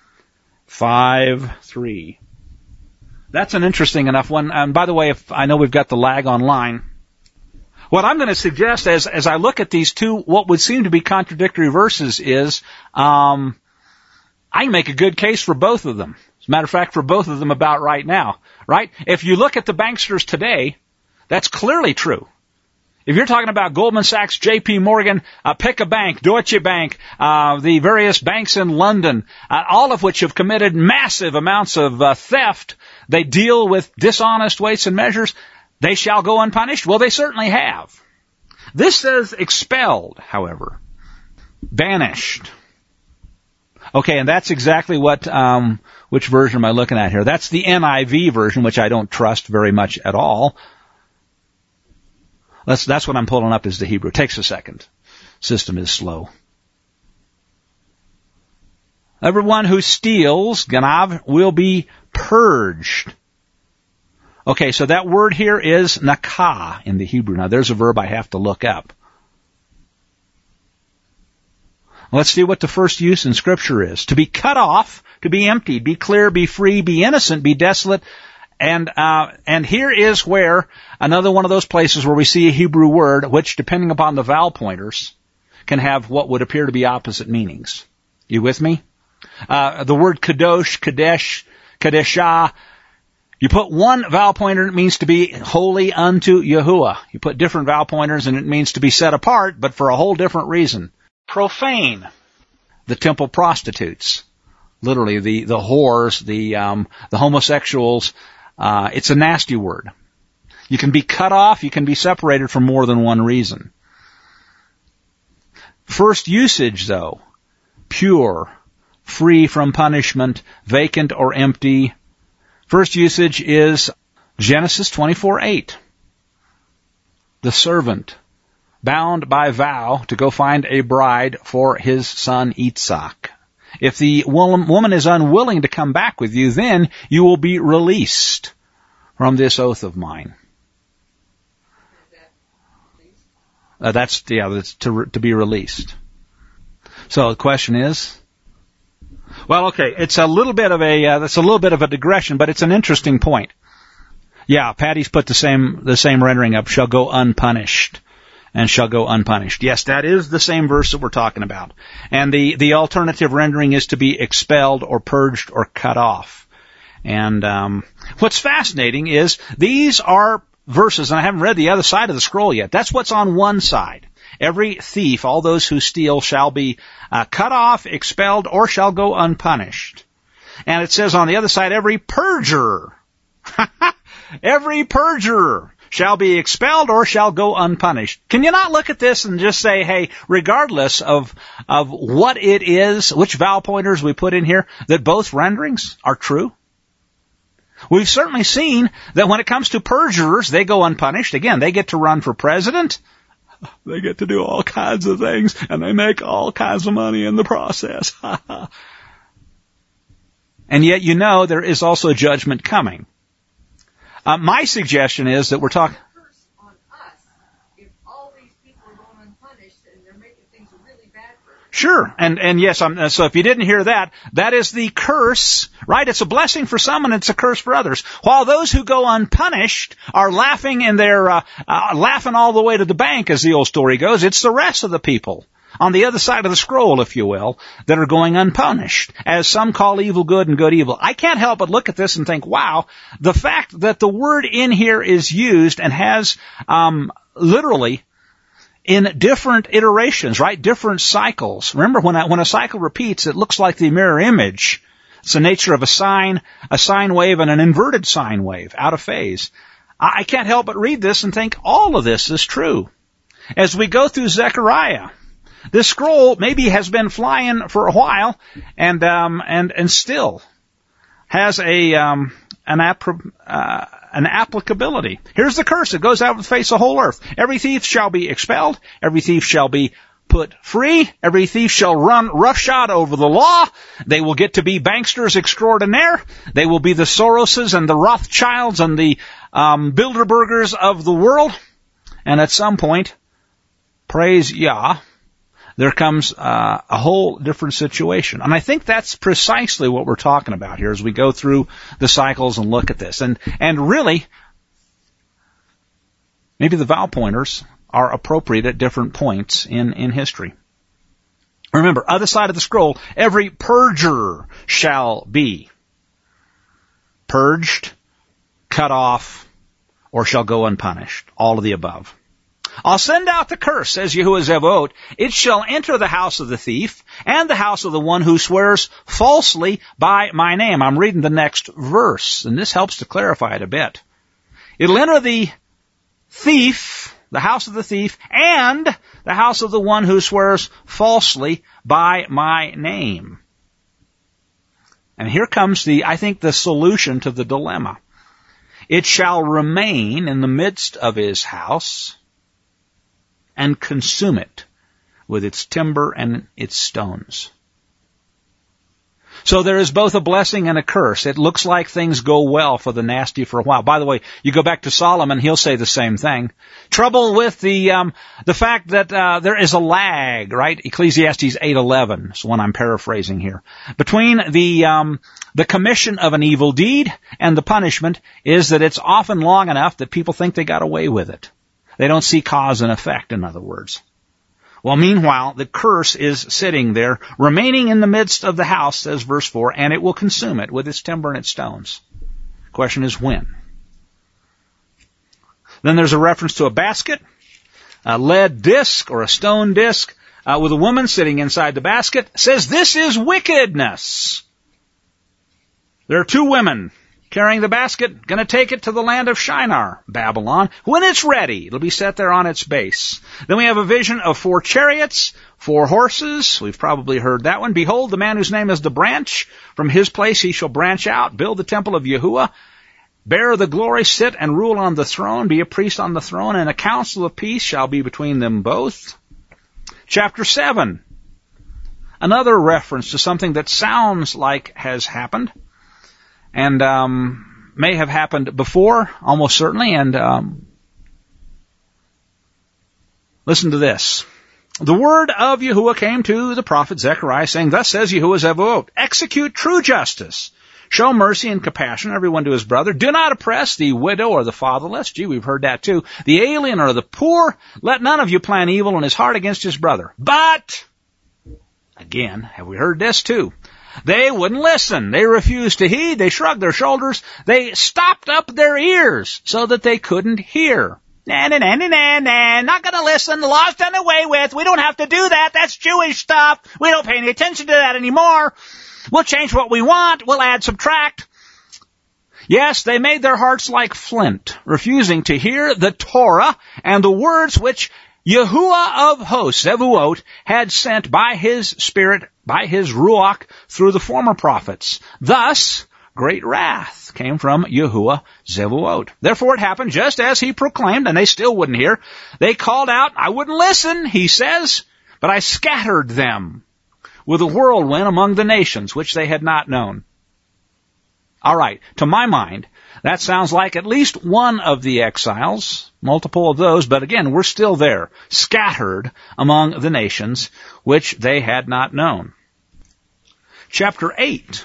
5:3. That's an interesting enough one. And by the way, if I know we've got the lag online, what I'm going to suggest as I look at these two, what would seem to be contradictory verses is, I can make a good case for both of them. As a matter of fact, for both of them about right now, right? If you look at the banksters today, that's clearly true. If you're talking about Goldman Sachs, J.P. Morgan, pick a bank, Deutsche Bank, the various banks in London, all of which have committed massive amounts of theft, they deal with dishonest weights and measures, they shall go unpunished? Well, they certainly have. This says expelled, however. Banished. Okay, and that's exactly what, which version am I looking at here? That's the NIV version, which I don't trust very much at all. That's what I'm pulling up is the Hebrew. It takes a second. System is slow. Everyone who steals, ganav, will be purged. Okay, so that word here is nakah in the Hebrew. Now there's a verb I have to look up. Let's see what the first use in Scripture is. To be cut off, to be emptied, be clear, be free, be innocent, be desolate. And here is where another one of those places where we see a Hebrew word, which depending upon the vowel pointers, can have what would appear to be opposite meanings. You with me? The word kadosh, kadesh, kadeshah, you put one vowel pointer, it means to be holy unto Yahuwah. You put different vowel pointers and it means to be set apart, but for a whole different reason. Profane. The temple prostitutes. Literally, the whores, the homosexuals. It's a nasty word. You can be cut off, you can be separated for more than one reason. First usage, though, pure, free from punishment, vacant or empty. First usage is Genesis 24:8. The servant, bound by vow to go find a bride for his son Isaac. If the woman is unwilling to come back with you, then you will be released from this oath of mine. That's to be released. So the question is, well, okay, it's a little bit of a digression, but it's an interesting point. Yeah, Patty's put the same rendering up, shall go unpunished. And shall go unpunished. Yes, that is the same verse that we're talking about. And the alternative rendering is to be expelled or purged or cut off. And what's fascinating is these are verses, and I haven't read the other side of the scroll yet. That's what's on one side. Every thief, all those who steal, shall be cut off, expelled, or shall go unpunished. And it says on the other side, every perjurer, every perjurer shall be expelled or shall go unpunished. Can you not look at this and just say, hey, regardless of what it is, which vowel pointers we put in here, that both renderings are true? We've certainly seen that when it comes to perjurers, they go unpunished. Again, they get to run for president. They get to do all kinds of things, and they make all kinds of money in the process. And yet, there is also judgment coming. My suggestion is that we're talking. Curse on us if all these people are going unpunished and they're making things really bad for Sure. And yes, so if you didn't hear that, that is the curse, right? It's a blessing for some and it's a curse for others. While those who go unpunished are laughing and they're laughing all the way to the bank, as the old story goes, it's the rest of the people on the other side of the scroll, if you will, that are going unpunished, as some call evil good and good evil. I can't help but look at this and think, wow, the fact that the word in here is used and has literally in different iterations, right? Different cycles. Remember, when a cycle repeats, it looks like the mirror image. It's the nature of a sine wave, and an inverted sine wave, out of phase. I can't help but read this and think all of this is true. As we go through Zechariah, this scroll maybe has been flying for a while, and still has an applicability. Here's the curse. It goes out with the face of the whole earth. Every thief shall be expelled. Every thief shall be put free. Every thief shall run roughshod over the law. They will get to be banksters extraordinaire. They will be the Soroses and the Rothschilds and the Bilderbergers of the world. And at some point, praise Yah, there comes a whole different situation. And I think that's precisely what we're talking about here as we go through the cycles and look at this. And really, maybe the vowel pointers are appropriate at different points in history. Remember, other side of the scroll, every purger shall be purged, cut off, or shall go unpunished. All of the above. I'll send out the curse, says Yahuwah Zevaot. It shall enter the house of the thief and the house of the one who swears falsely by my name. I'm reading the next verse, and this helps to clarify it a bit. It'll enter the thief, the house of the thief, and the house of the one who swears falsely by my name. And here comes I think the solution to the dilemma. It shall remain in the midst of his house and consume it with its timber and its stones. So there is both a blessing and a curse. It looks like things go well for the nasty for a while. By the way, you go back to Solomon, he'll say the same thing. Trouble with the fact that there is a lag, right? Ecclesiastes 8:11 is one I'm paraphrasing here. Between the commission of an evil deed and the punishment is that it's often long enough that people think they got away with it. They don't see cause and effect, in other words. Well, meanwhile, the curse is sitting there, remaining in the midst of the house, says verse 4, and it will consume it with its timber and its stones. Question is when? Then there's a reference to a basket, a lead disc or a stone disc, with a woman sitting inside the basket. It says this is wickedness. There are two women carrying the basket, going to take it to the land of Shinar, Babylon. When it's ready, it'll be set there on its base. Then we have a vision of 4 chariots, 4 horses. We've probably heard that one. Behold, the man whose name is the branch. From his place he shall branch out, build the temple of Yahuwah, bear the glory, sit and rule on the throne, be a priest on the throne, and a council of peace shall be between them both. Chapter 7. Another reference to something that sounds like has happened. And may have happened before, almost certainly. And listen to this. The word of Yahuwah came to the prophet Zechariah, saying, Thus says Yahuwah Zevaot, execute true justice. Show mercy and compassion, everyone to his brother. Do not oppress the widow or the fatherless. Gee, we've heard that too. The alien or the poor. Let none of you plan evil in his heart against his brother. But, again, have we heard this too? They wouldn't listen. They refused to heed. They shrugged their shoulders. They stopped up their ears so that they couldn't hear. Not gonna listen. The law's done away with. We don't have to do that. That's Jewish stuff. We don't pay any attention to that anymore. We'll change what we want. We'll add, subtract. Yes, they made their hearts like flint, refusing to hear the Torah and the words which Yahuwah of hosts, Zevaot, had sent by his Spirit, by his Ruach, through the former prophets. Thus, great wrath came from Yahuwah Zevaot. Therefore it happened just as he proclaimed, and they still wouldn't hear. They called out, I wouldn't listen, he says, but I scattered them with a whirlwind among the nations which they had not known. All right, to my mind, that sounds like at least one of the exiles, multiple of those, but again, we're still there, scattered among the nations which they had not known. Chapter 8.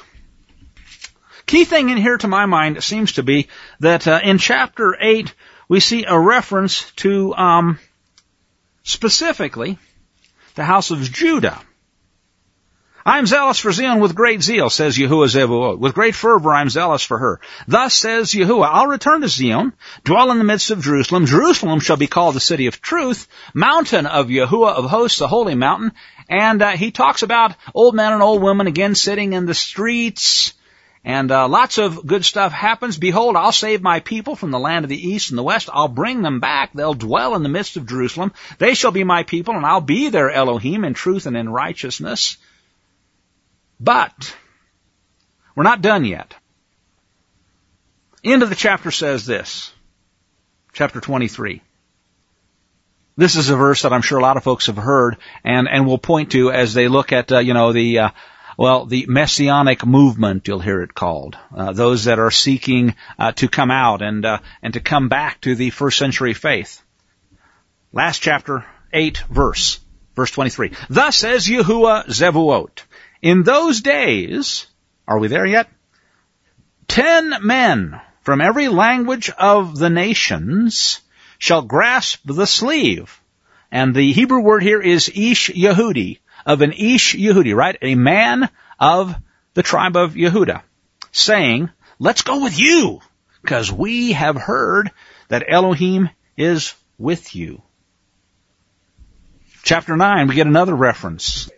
Key thing in here to my mind seems to be that in chapter 8 we see a reference to specifically the house of Judah. I am zealous for Zion with great zeal, says Yahuwah Zebaoth. With great fervor I am zealous for her. Thus says Yahuwah, I'll return to Zion, dwell in the midst of Jerusalem. Jerusalem shall be called the city of truth, mountain of Yahuwah of hosts, the holy mountain. And he talks about old men and old women again sitting in the streets. And lots of good stuff happens. Behold, I'll save my people from the land of the east and the west. I'll bring them back. They'll dwell in the midst of Jerusalem. They shall be my people, and I'll be their Elohim in truth and in righteousness. But we're not done yet. End of the chapter says this, chapter 23. This is a verse that I'm sure a lot of folks have heard and will point to as they look at, the Messianic movement, you'll hear it called. Those that are seeking to come out and to come back to the first century faith. Last chapter, 8 verse 23. Thus says Yahuwah Zebaoth. In those days, are we there yet? 10 men from every language of the nations shall grasp the sleeve. And the Hebrew word here is Ish Yehudi, of an Ish Yehudi, right? A man of the tribe of Yehuda, saying, let's go with you, because we have heard that Elohim is with you. Chapter 9, we get another reference.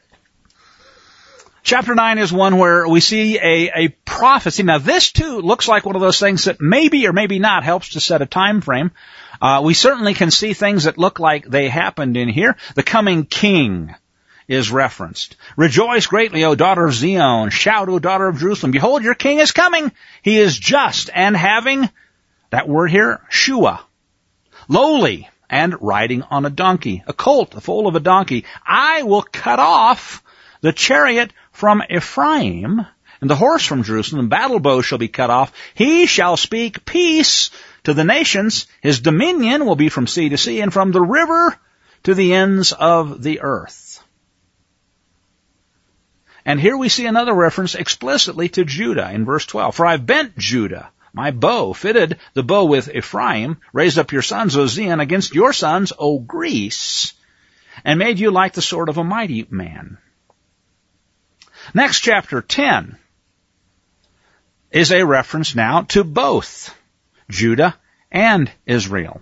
Chapter 9 is one where we see a prophecy. Now this too looks like one of those things that maybe or maybe not helps to set a time frame. We certainly can see things that look like they happened in here. The coming king is referenced. Rejoice greatly, O daughter of Zion. Shout, O daughter of Jerusalem. Behold, your king is coming. He is just and having, that word here, shua, lowly and riding on a donkey, a colt, the foal of a donkey. I will cut off the chariot from Ephraim, and the horse from Jerusalem. The battle bow shall be cut off. He shall speak peace to the nations. His dominion will be from sea to sea, and from the river to the ends of the earth. And here we see another reference explicitly to Judah in verse 12. For I've bent Judah, my bow, fitted the bow with Ephraim, raised up your sons, O Zion, against your sons, O Greece, and made you like the sword of a mighty man. Next, chapter 10 is a reference now to both Judah and Israel.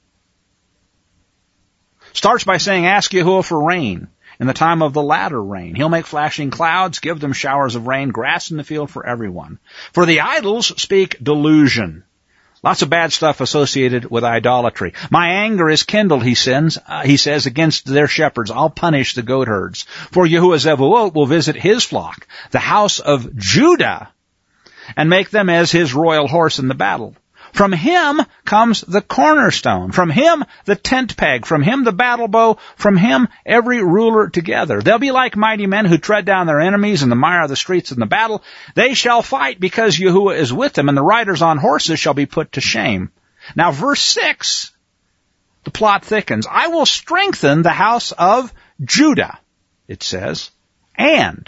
Starts by saying, ask Yahuwah for rain in the time of the latter rain. He'll make flashing clouds, give them showers of rain, grass in the field for everyone. For the idols speak delusion. Lots of bad stuff associated with idolatry. My anger is kindled, he says, against their shepherds. I'll punish the goat herds. For Yahuwah Zebaoth will visit his flock, the house of Judah, and make them as his royal horse in the battle. From him comes the cornerstone. From him the tent peg. From him the battle bow. From him every ruler together. They'll be like mighty men who tread down their enemies in the mire of the streets in the battle. They shall fight because Yahuwah is with them, and the riders on horses shall be put to shame. Now verse 6, the plot thickens. I will strengthen the house of Judah, it says, and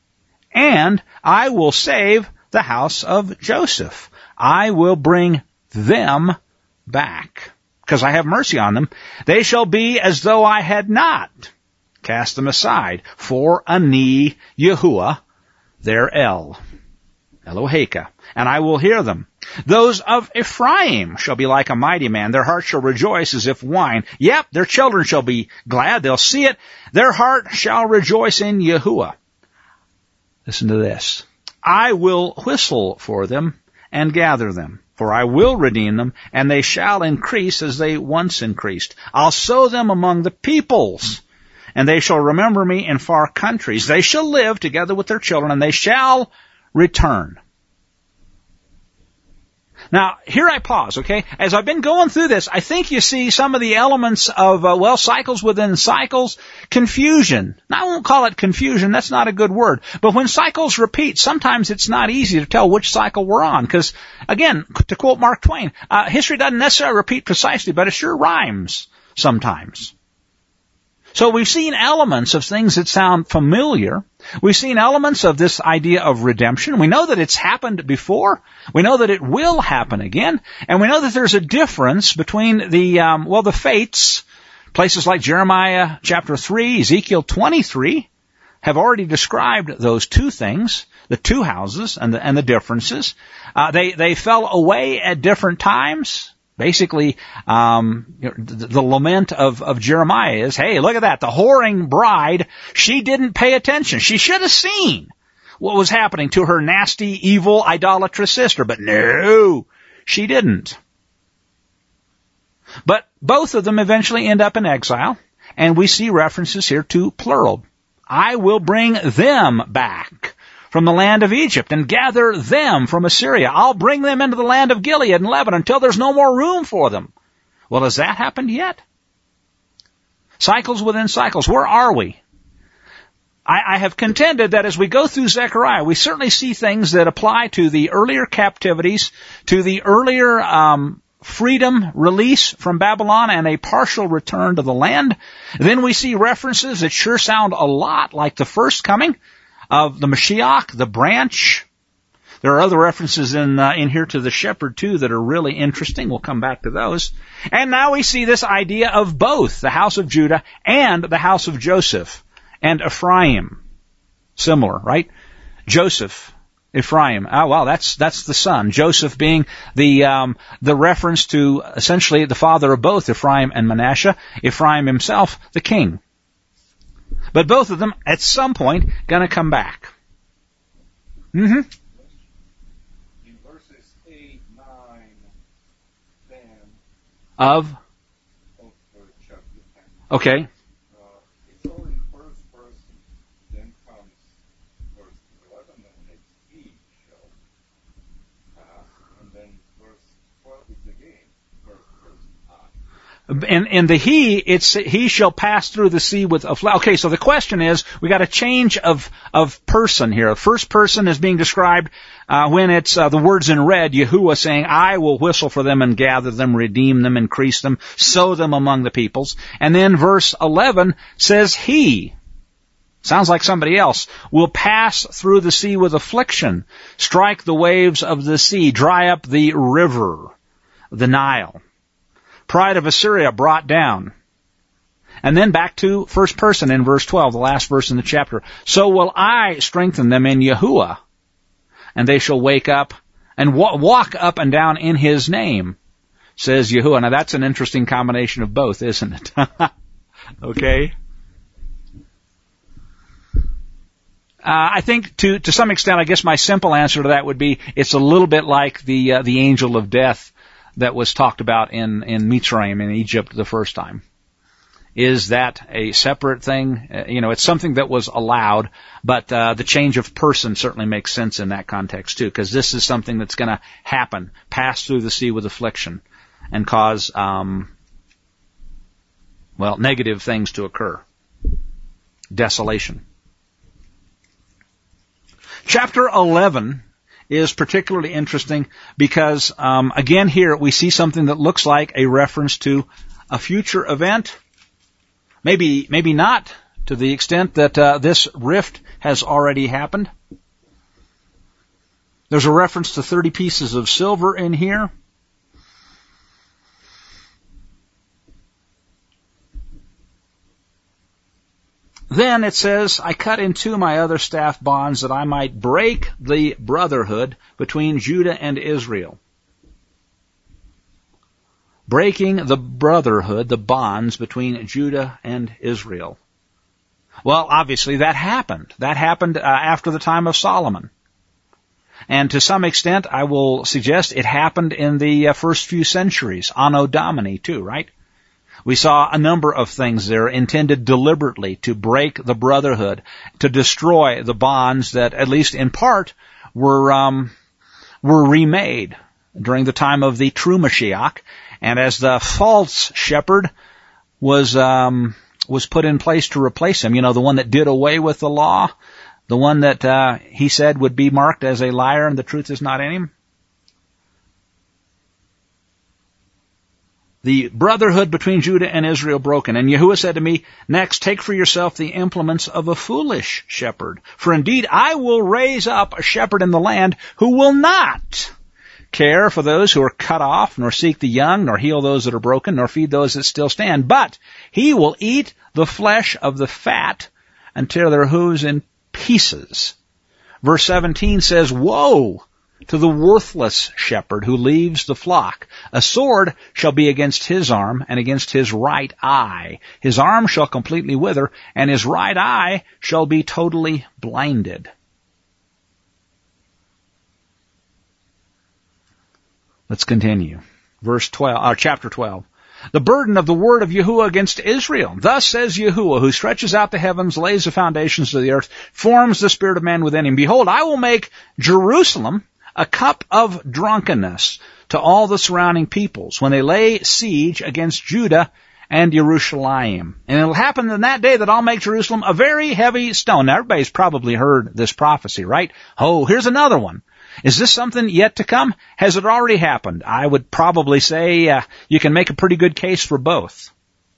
I will save the house of Joseph. I will bring them back, because I have mercy on them. They shall be as though I had not cast them aside. For Ani Yahuwah, their Eloheka, and I will hear them. Those of Ephraim shall be like a mighty man. Their heart shall rejoice as if wine. Yep, their children shall be glad. They'll see it. Their heart shall rejoice in Yahuwah. Listen to this. I will whistle for them and gather them, for I will redeem them, and they shall increase as they once increased. I'll sow them among the peoples, and they shall remember me in far countries. They shall live together with their children, and they shall return. Now, here I pause, okay? As I've been going through this, I think you see some of the elements of, cycles within cycles, confusion. Now, I won't call it confusion, that's not a good word. But when cycles repeat, sometimes it's not easy to tell which cycle we're on. Because, again, to quote Mark Twain, history doesn't necessarily repeat precisely, but it sure rhymes sometimes. So we've seen elements of things that sound familiar. We've seen elements of this idea of redemption. We know that it's happened before. We know that it will happen again. And we know that there's a difference between the fates. Places like Jeremiah chapter 3, Ezekiel 23 have already described those two things, the two houses and the differences. They fell away at different times. Basically, the lament of Jeremiah is, hey, look at that. The whoring bride, she didn't pay attention. She should have seen what was happening to her nasty, evil, idolatrous sister. But no, she didn't. But both of them eventually end up in exile. And we see references here to plural. I will bring them back from the land of Egypt and gather them from Assyria. I'll bring them into the land of Gilead and Lebanon until there's no more room for them. Well, has that happened yet? Cycles within cycles. Where are we? I have contended that as we go through Zechariah, we certainly see things that apply to the earlier captivities, to the earlier freedom, release from Babylon, and a partial return to the land. Then we see references that sure sound a lot like the first coming of the Mashiach, the branch. There are other references in here to the shepherd too that are really interesting. We'll come back to those. And now we see this idea of both the house of Judah and the house of Joseph and Ephraim. Similar, right? Joseph, Ephraim. That's the son. Joseph being the reference to essentially the father of both Ephraim and Manasseh. Ephraim himself, the king. But both of them, at some point, going to come back. Mm-hmm. In verses 8, 9, 10 of chapter 10. Okay. It's all in first person. Then comes verse 11, and it's he shall pass. And then verse 12 is again first person I. And the he shall pass through the sea with a flood. Okay, so the question is, we got a change of person here. The first person is being described when it's the words in red, Yahuwah saying, I will whistle for them and gather them, redeem them, increase them, sow them among the peoples. And then verse 11 says he, sounds like somebody else, will pass through the sea with affliction, strike the waves of the sea, dry up the river, the Nile. Pride of Assyria brought down. And then back to first person in verse 12, the last verse in the chapter. So will I strengthen them in Yahuwah, and they shall wake up and walk up and down in his name, says Yahuwah. Now that's an interesting combination of both, isn't it? Okay. I think to some extent, I guess my simple answer to that would be it's a little bit like the angel of death that was talked about in Mitzrayim, in Egypt, the first time. Is that a separate thing? It's something that was allowed, but the change of person certainly makes sense in that context too, because this is something that's going to happen, pass through the sea with affliction, and cause, negative things to occur. Desolation. Chapter 11 is particularly interesting because, again, here we see something that looks like a reference to a future event. Maybe not to the extent that this rift has already happened. There's a reference to 30 pieces of silver in here. Then it says, I cut in two my other staff bonds that I might break the brotherhood between Judah and Israel. Breaking the brotherhood, the bonds between Judah and Israel. Well, obviously that happened. That happened after the time of Solomon. And to some extent, I will suggest it happened in the first few centuries, Anno Domini too, right? We saw a number of things there intended deliberately to break the brotherhood, to destroy the bonds that, at least in part, were remade during the time of the true Mashiach, and as the false shepherd was put in place to replace him, the one that did away with the law, the one that he said would be marked as a liar and the truth is not in him. The brotherhood between Judah and Israel broken. And Yahuwah said to me, next, take for yourself the implements of a foolish shepherd. For indeed I will raise up a shepherd in the land who will not care for those who are cut off, nor seek the young, nor heal those that are broken, nor feed those that still stand. But he will eat the flesh of the fat and tear their hooves in pieces. Verse 17 says, woe to the worthless shepherd who leaves the flock. A sword shall be against his arm and against his right eye. His arm shall completely wither, and his right eye shall be totally blinded. Let's continue. Chapter 12. The burden of the word of Yahuwah against Israel. Thus says Yahuwah, who stretches out the heavens, lays the foundations of the earth, forms the spirit of man within him. Behold, I will make Jerusalem a cup of drunkenness to all the surrounding peoples when they lay siege against Judah and Jerusalem. And it'll happen in that day that I'll make Jerusalem a very heavy stone. Now, everybody's probably heard this prophecy, right? Oh, here's another one. Is this something yet to come? Has it already happened? I would probably say you can make a pretty good case for both.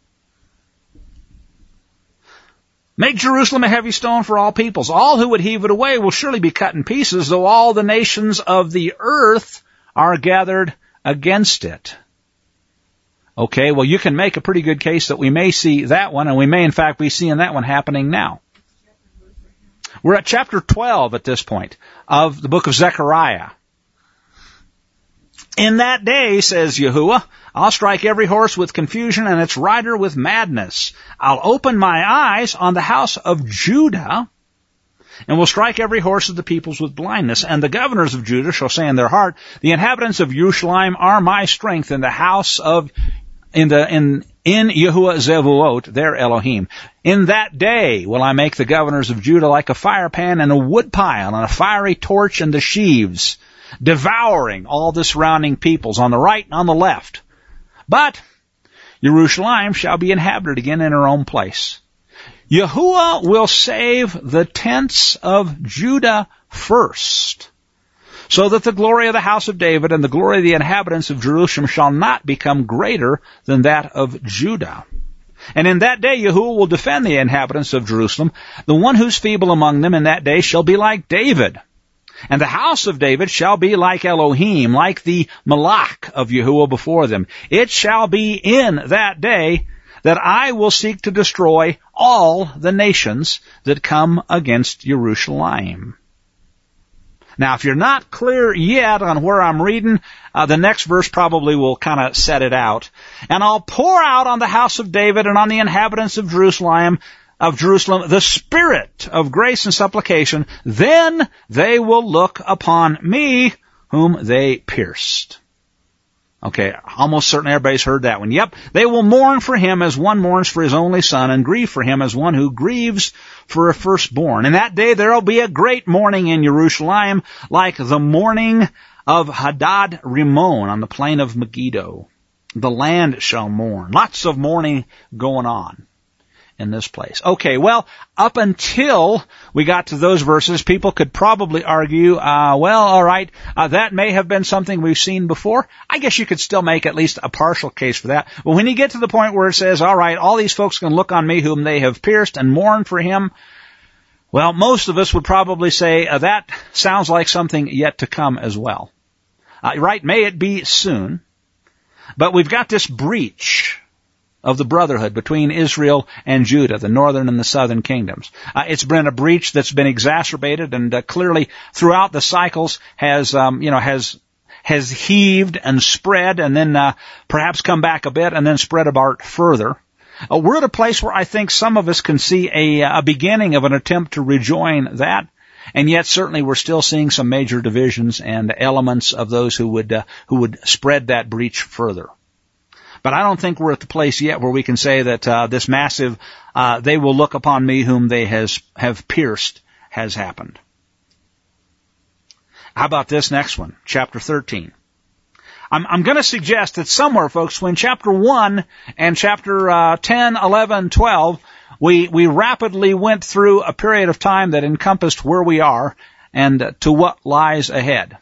Make Jerusalem a heavy stone for all peoples. All who would heave it away will surely be cut in pieces, though all the nations of the earth are gathered against it. Okay, well, you can make a pretty good case that we may see that one, and we may in fact be seeing that one happening now. We're at chapter 12 at this point of the book of Zechariah. In that day, says Yahuwah, I'll strike every horse with confusion and its rider with madness. I'll open my eyes on the house of Judah and will strike every horse of the peoples with blindness. And the governors of Judah shall say in their heart, the inhabitants of Yerushalayim are my strength in the house of, in Yahuwah Zevuot, their Elohim. In that day will I make the governors of Judah like a fire pan and a wood pile and a fiery torch and the sheaves, devouring all the surrounding peoples on the right and on the left. But Jerusalem shall be inhabited again in her own place. Yahuwah will save the tents of Judah first, so that the glory of the house of David and the glory of the inhabitants of Jerusalem shall not become greater than that of Judah. And in that day Yahuwah will defend the inhabitants of Jerusalem. The one who's feeble among them in that day shall be like David. And the house of David shall be like Elohim, like the Malach of Yahuwah before them. It shall be in that day that I will seek to destroy all the nations that come against Jerusalem. Now, if you're not clear yet on where I'm reading, the next verse probably will kind of set it out. And I'll pour out on the house of David and on the inhabitants of Jerusalem, the spirit of grace and supplication. Then they will look upon me, whom they pierced. Okay, almost certainly everybody's heard that one. Yep, they will mourn for him as one mourns for his only son, and grieve for him as one who grieves for a firstborn. In that day there will be a great mourning in Jerusalem, like the mourning of Hadad Rimon on the plain of Megiddo. The land shall mourn. Lots of mourning going on in this place. Okay, well, up until we got to those verses, people could probably argue, that may have been something we've seen before. I guess you could still make at least a partial case for that. But when you get to the point where it says, all right, all these folks can look on me whom they have pierced and mourn for him, well, most of us would probably say that sounds like something yet to come as well. Right? May it be soon. But we've got this breach of the brotherhood between Israel and Judah, the northern and the southern kingdoms. It's been a breach that's been exacerbated and clearly throughout the cycles has heaved and spread and then perhaps come back a bit and then spread apart further. We're at a place where I think some of us can see a beginning of an attempt to rejoin that, and yet certainly we're still seeing some major divisions and elements of those who would spread that breach further. But I don't think we're at the place yet where we can say that this massive, they will look upon me whom they have pierced, has happened. How about this next one, chapter 13? I'm going to suggest that somewhere, folks, between chapter 1 and chapter 10, 11, 12, we rapidly went through a period of time that encompassed where we are and to what lies ahead.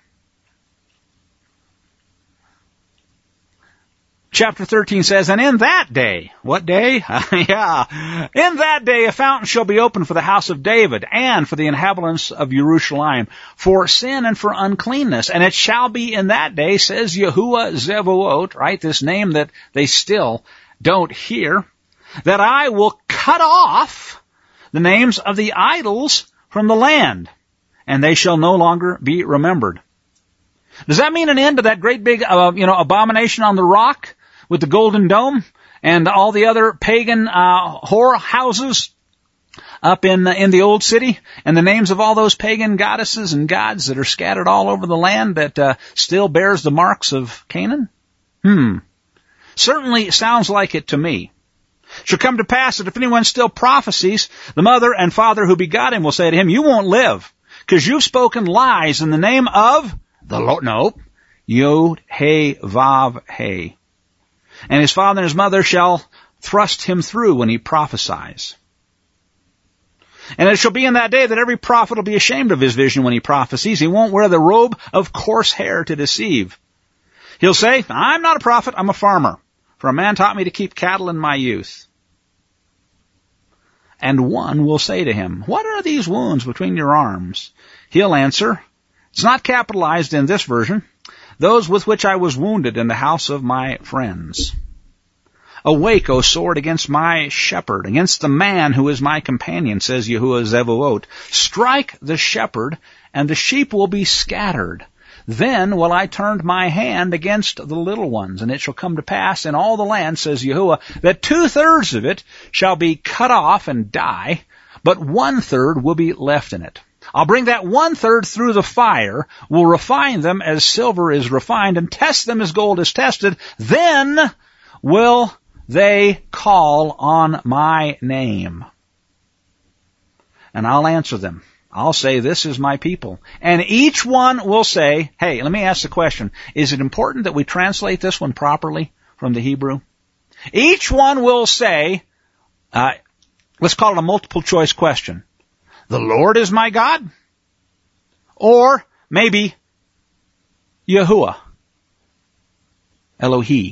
Chapter 13 says, and in that day, what day? Yeah. In that day a fountain shall be opened for the house of David and for the inhabitants of Jerusalem, for sin and for uncleanness. And it shall be in that day, says Yahuwah Zevaot, right, this name that they still don't hear, that I will cut off the names of the idols from the land, and they shall no longer be remembered. Does that mean an end to that great big, abomination on the rock with the golden dome and all the other pagan whore houses up in the old city, and the names of all those pagan goddesses and gods that are scattered all over the land that still bears the marks of Canaan? Certainly sounds like it to me. Shall come to pass that if anyone still prophesies, the mother and father who begot him will say to him, you won't live, because you've spoken lies in the name of the Lord. No, Yod, He, Vav, He. And his father and his mother shall thrust him through when he prophesies. And it shall be in that day that every prophet will be ashamed of his vision when he prophesies. He won't wear the robe of coarse hair to deceive. He'll say, I'm not a prophet, I'm a farmer, for a man taught me to keep cattle in my youth. And one will say to him, what are these wounds between your arms? He'll answer, it's not capitalized in this version, those with which I was wounded in the house of my friends. Awake, O sword, against my shepherd, against the man who is my companion, says Yahuwah Zevaot. Strike the shepherd, and the sheep will be scattered. Then will I turn my hand against the little ones, and it shall come to pass in all the land, says Yahuwah, that 2/3 of it shall be cut off and die, but 1/3 will be left in it. I'll bring that 1/3 through the fire, will refine them as silver is refined, and test them as gold is tested. Then will they call on my name. And I'll answer them. I'll say, this is my people. And each one will say, hey, let me ask the question. Is it important that we translate this one properly from the Hebrew? Each one will say, let's call it a multiple choice question. The Lord is my God? Or maybe Yahuwah, Elohi.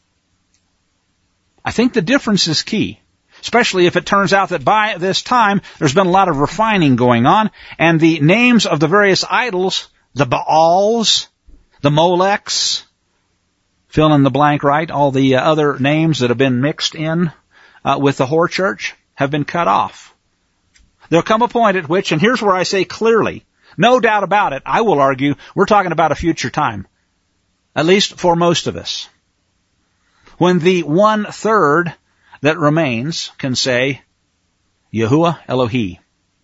I think the difference is key, especially if it turns out that by this time there's been a lot of refining going on, and the names of the various idols, the Baals, the Molechs, fill in the blank, right? All the other names that have been mixed in with the whore church have been cut off. There'll come a point at which, and here's where I say clearly, no doubt about it, I will argue, we're talking about a future time. At least for most of us. When the 1/3 that remains can say, Yahuwah Elohi.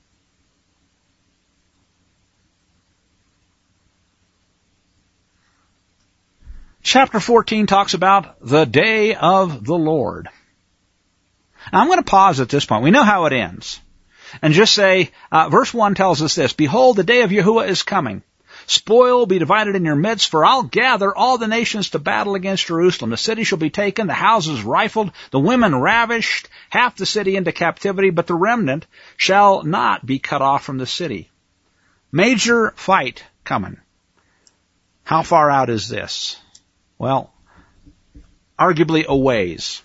Chapter 14 talks about the day of the Lord. Now I'm going to pause at this point. We know how it ends. And just say, verse 1 tells us this, behold, the day of Yahuwah is coming. Spoil will be divided in your midst, for I'll gather all the nations to battle against Jerusalem. The city shall be taken, the houses rifled, the women ravished, half the city into captivity, but the remnant shall not be cut off from the city. Major fight coming. How far out is this? Well, arguably a ways.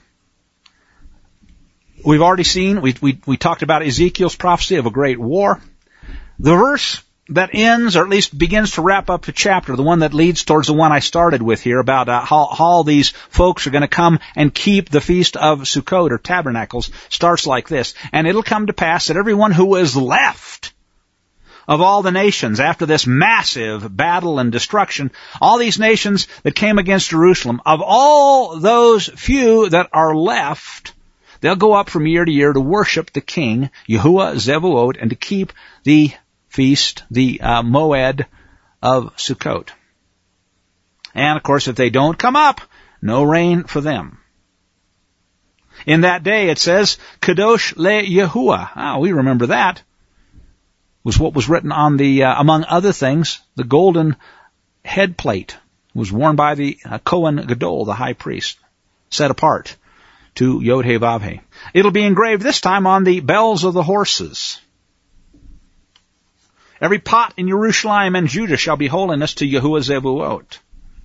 We've already seen, we talked about Ezekiel's prophecy of a great war. The verse that ends, or at least begins to wrap up the chapter, the one that leads towards the one I started with here about how all these folks are going to come and keep the feast of Sukkot or tabernacles, starts like this. And it'll come to pass that everyone who is left of all the nations after this massive battle and destruction, all these nations that came against Jerusalem, of all those few that are left, they'll go up from year to year to worship the king, Yahuwah Zevaot, and to keep the feast, the Moed of Sukkot. And of course, if they don't come up, no rain for them. In that day, it says, Kadosh le Yahuwah. We remember that. Was what was written on the, among other things, the golden head plate It was worn by the Kohen Gadol, the high priest, set apart to Yod-Heh-Vav-Heh. It'll be engraved this time on the bells of the horses. Every pot in Jerusalem and Judah shall be holiness to Yahuwah Zevuot.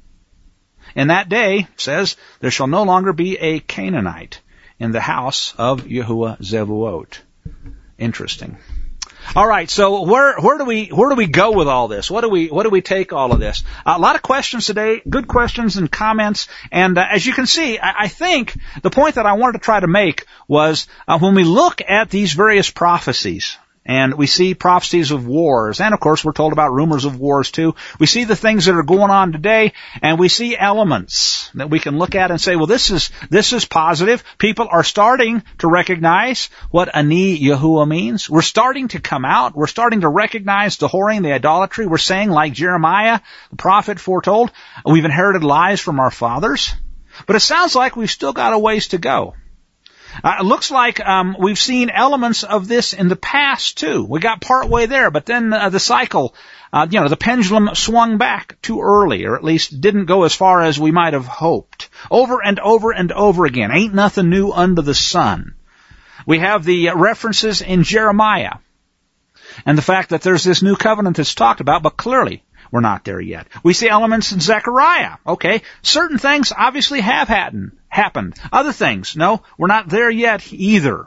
In that day, says, there shall no longer be a Canaanite in the house of Yahuwah Zevuot. Interesting. All right, so where do we go with all this? What do we take all of this? A lot of questions today, good questions and comments, and as you can see, I think the point that I wanted to try to make was when we look at these various prophecies, and we see prophecies of wars, and of course we're told about rumors of wars too. We see the things that are going on today, and we see elements that we can look at and say, well, this is positive. People are starting to recognize what Ani Yahuwah means. We're starting to come out. We're starting to recognize the whoring, the idolatry. We're saying, like Jeremiah, the prophet foretold, we've inherited lies from our fathers. But it sounds like we've still got a ways to go. It looks like we've seen elements of this in the past, too. We got part way there, but then the cycle, the pendulum swung back too early, or at least didn't go as far as we might have hoped. Over and over and over again. Ain't nothing new under the sun. We have the references in Jeremiah, and the fact that there's this new covenant that's talked about, but clearly we're not there yet. We see elements in Zechariah. Okay, certain things obviously have happened. Other things, no, we're not there yet either.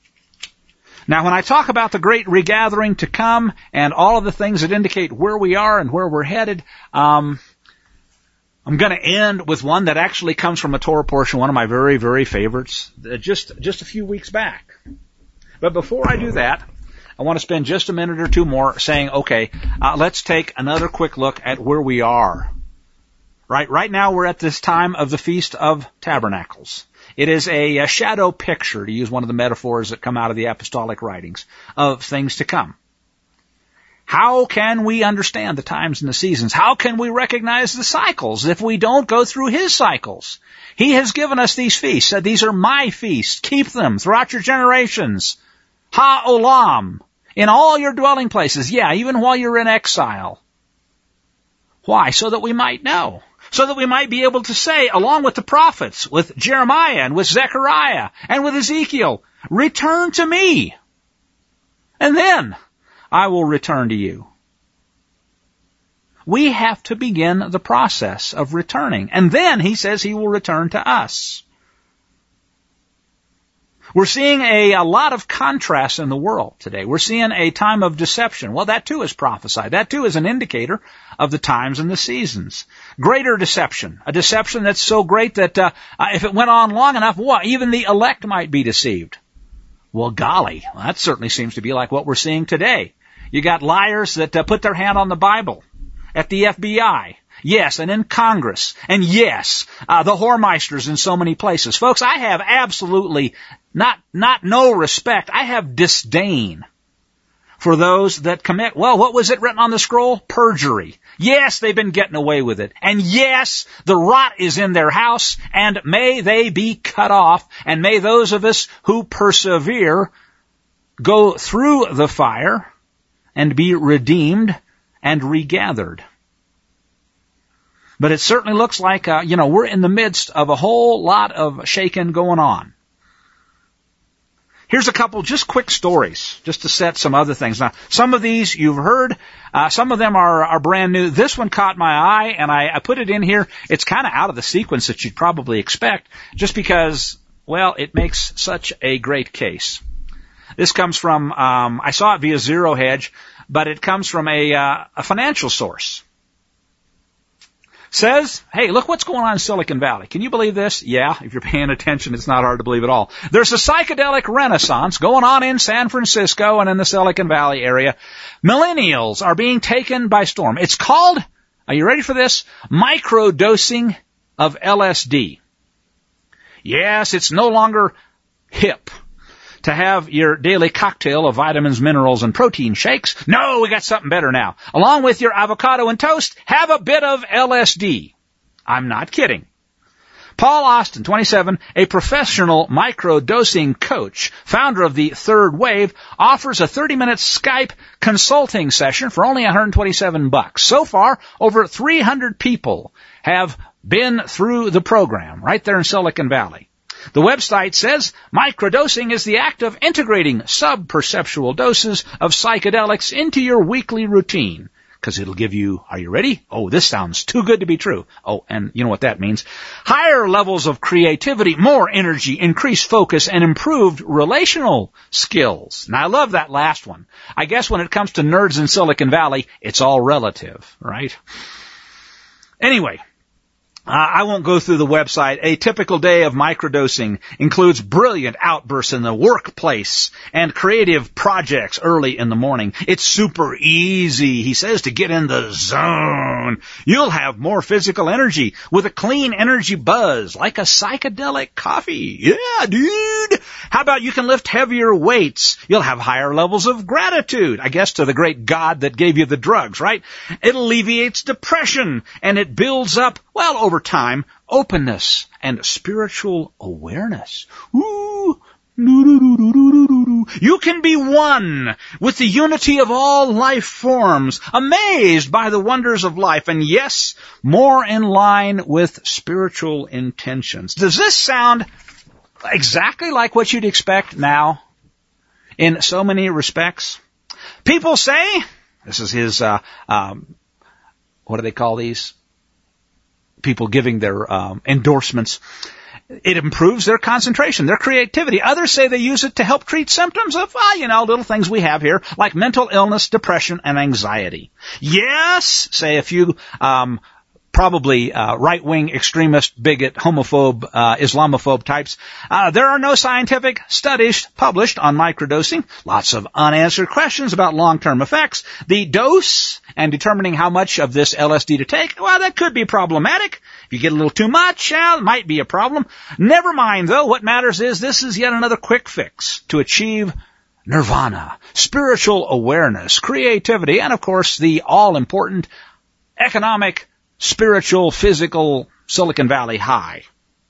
Now, when I talk about the great regathering to come and all of the things that indicate where we are and where we're headed, I'm going to end with one that actually comes from a Torah portion, one of my very, very favorites, just a few weeks back. But before I do that, I want to spend just a minute or two more saying, okay, let's take another quick look at where we are. Right now we're at this time of the Feast of Tabernacles. It is a shadow picture, to use one of the metaphors that come out of the apostolic writings, of things to come. How can we understand the times and the seasons? How can we recognize the cycles if we don't go through His cycles? He has given us these feasts, said these are my feasts. Keep them throughout your generations. Ha-olam. In all your dwelling places, yeah, even while you're in exile. Why? So that we might know. So that we might be able to say, along with the prophets, with Jeremiah and with Zechariah and with Ezekiel, return to me, and then I will return to you. We have to begin the process of returning, and then He says He will return to us. We're seeing a lot of contrast in the world today. We're seeing a time of deception. Well, that too is prophesied. That too is an indicator of the times and the seasons. Greater deception. A deception that's so great that if it went on long enough, even the elect might be deceived. Well, golly, that certainly seems to be like what we're seeing today. You got liars that put their hand on the Bible at the FBI. Yes, and in Congress. And yes, the whoremeisters in so many places. Folks, I have absolutely not no respect. I have disdain for those that commit, well, what was it written on the scroll? Perjury. Yes, they've been getting away with it. And yes, the rot is in their house, and may they be cut off, and may those of us who persevere go through the fire and be redeemed and regathered. But it certainly looks like, we're in the midst of a whole lot of shaking going on. Here's a couple just quick stories, just to set some other things. Now, some of these you've heard, some of them are brand new. This one caught my eye, and I put it in here. It's kind of out of the sequence that you'd probably expect, just because, well, it makes such a great case. This comes from, I saw it via Zero Hedge, but it comes from a financial source. Says, hey, look what's going on in Silicon Valley. Can you believe this? Yeah, if you're paying attention, it's not hard to believe at all. There's a psychedelic renaissance going on in San Francisco and in the Silicon Valley area. Millennials are being taken by storm. It's called, are you ready for this? Microdosing of LSD. Yes, it's no longer hip to have your daily cocktail of vitamins, minerals, and protein shakes. No, we got something better now. Along with your avocado and toast, have a bit of LSD. I'm not kidding. Paul Austin, 27, a professional microdosing coach, founder of the Third Wave, offers a 30-minute Skype consulting session for only $127. So far, over 300 people have been through the program right there in Silicon Valley. The website says microdosing is the act of integrating sub-perceptual doses of psychedelics into your weekly routine. Because it'll give you, are you ready? Oh, this sounds too good to be true. Oh, and you know what that means. Higher levels of creativity, more energy, increased focus, and improved relational skills. Now, I love that last one. I guess when it comes to nerds in Silicon Valley, it's all relative, right? Anyway, I won't go through the website. A typical day of microdosing includes brilliant outbursts in the workplace and creative projects early in the morning. It's super easy, he says, to get in the zone. You'll have more physical energy with a clean energy buzz, like a psychedelic coffee. Yeah, dude. How about you can lift heavier weights? You'll have higher levels of gratitude, I guess, to the great God that gave you the drugs, right? It alleviates depression, and it builds up, well, over time, openness and spiritual awareness. Ooh. You can be one with the unity of all life forms, amazed by the wonders of life, and yes, more in line with spiritual intentions. Does this sound exactly like what you'd expect now in so many respects? People say, this is his, what do they call these? People giving their endorsements. It improves their concentration, their creativity. Others say they use it to help treat symptoms of, little things we have here, like mental illness, depression, and anxiety. Yes, say a few probably right-wing extremist, bigot, homophobe, Islamophobe types. There are no scientific studies published on microdosing. Lots of unanswered questions about long-term effects. The dose and determining how much of this LSD to take, well, that could be problematic. If you get a little too much, it might be a problem. Never mind, though. What matters is this is yet another quick fix to achieve nirvana, spiritual awareness, creativity, and, of course, the all-important economic, spiritual, physical Silicon Valley high.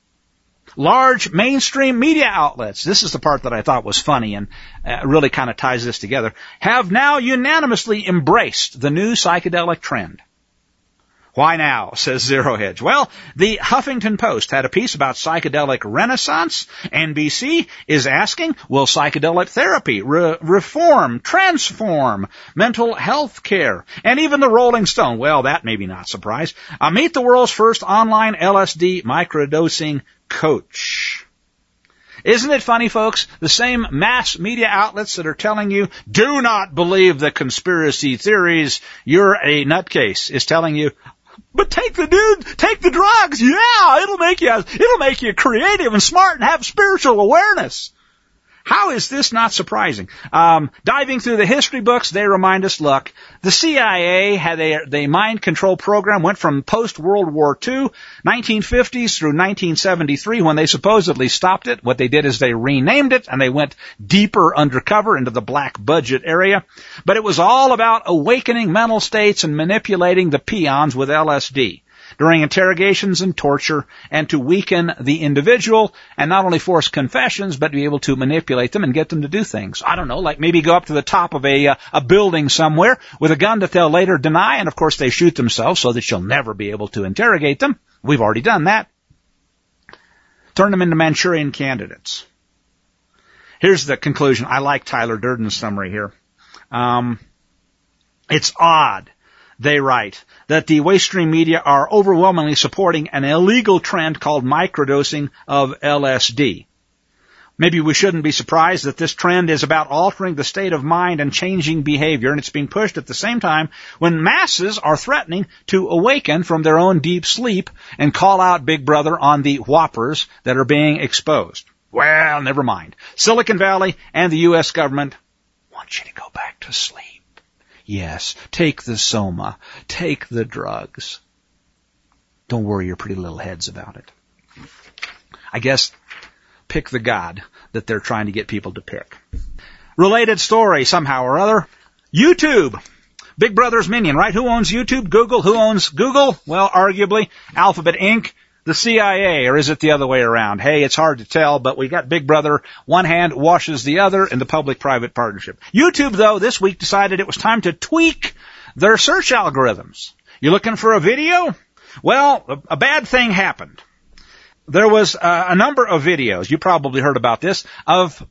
Large mainstream media outlets, this is the part that I thought was funny and really kind of ties this together, have now unanimously embraced the new psychedelic trend. Why now, says Zero Hedge? Well, the Huffington Post had a piece about psychedelic renaissance. NBC is asking, will psychedelic therapy reform, transform mental health care? And even the Rolling Stone, well, that may be not surprise. Meet the world's first online LSD microdosing coach. Isn't it funny, folks? The same mass media outlets that are telling you, do not believe the conspiracy theories, you're a nutcase, is telling you, but take the drugs. Yeah, it'll make you creative and smart and have spiritual awareness. How is this not surprising? Diving through the history books, they remind us, look, the CIA had the mind control program went from post-World War II, 1950s through 1973, when they supposedly stopped it. What they did is they renamed it, and they went deeper undercover into the black budget area. But it was all about awakening mental states and manipulating the peons with LSD during interrogations and torture, and to weaken the individual and not only force confessions, but be able to manipulate them and get them to do things. I don't know, like maybe go up to the top of a building somewhere with a gun that they'll later deny, and of course they shoot themselves so that you'll never be able to interrogate them. We've already done that. Turn them into Manchurian candidates. Here's the conclusion. I like Tyler Durden's summary here. It's odd, they write, that the waste-stream media are overwhelmingly supporting an illegal trend called microdosing of LSD. Maybe we shouldn't be surprised that this trend is about altering the state of mind and changing behavior, and it's being pushed at the same time when masses are threatening to awaken from their own deep sleep and call out Big Brother on the whoppers that are being exposed. Well, never mind. Silicon Valley and the U.S. government want you to go back to sleep. Yes, take the soma, take the drugs. Don't worry your pretty little heads about it. I guess pick the God that they're trying to get people to pick. Related story somehow or other. YouTube. Big Brother's minion, right? Who owns YouTube? Google. Who owns Google? Well, arguably Alphabet Inc., the CIA, or is it the other way around? Hey, it's hard to tell, but we got Big Brother. One hand washes the other in the public-private partnership. YouTube, though, this week decided it was time to tweak their search algorithms. You looking for a video? Well, a bad thing happened. There was a number of videos, you probably heard about this, of,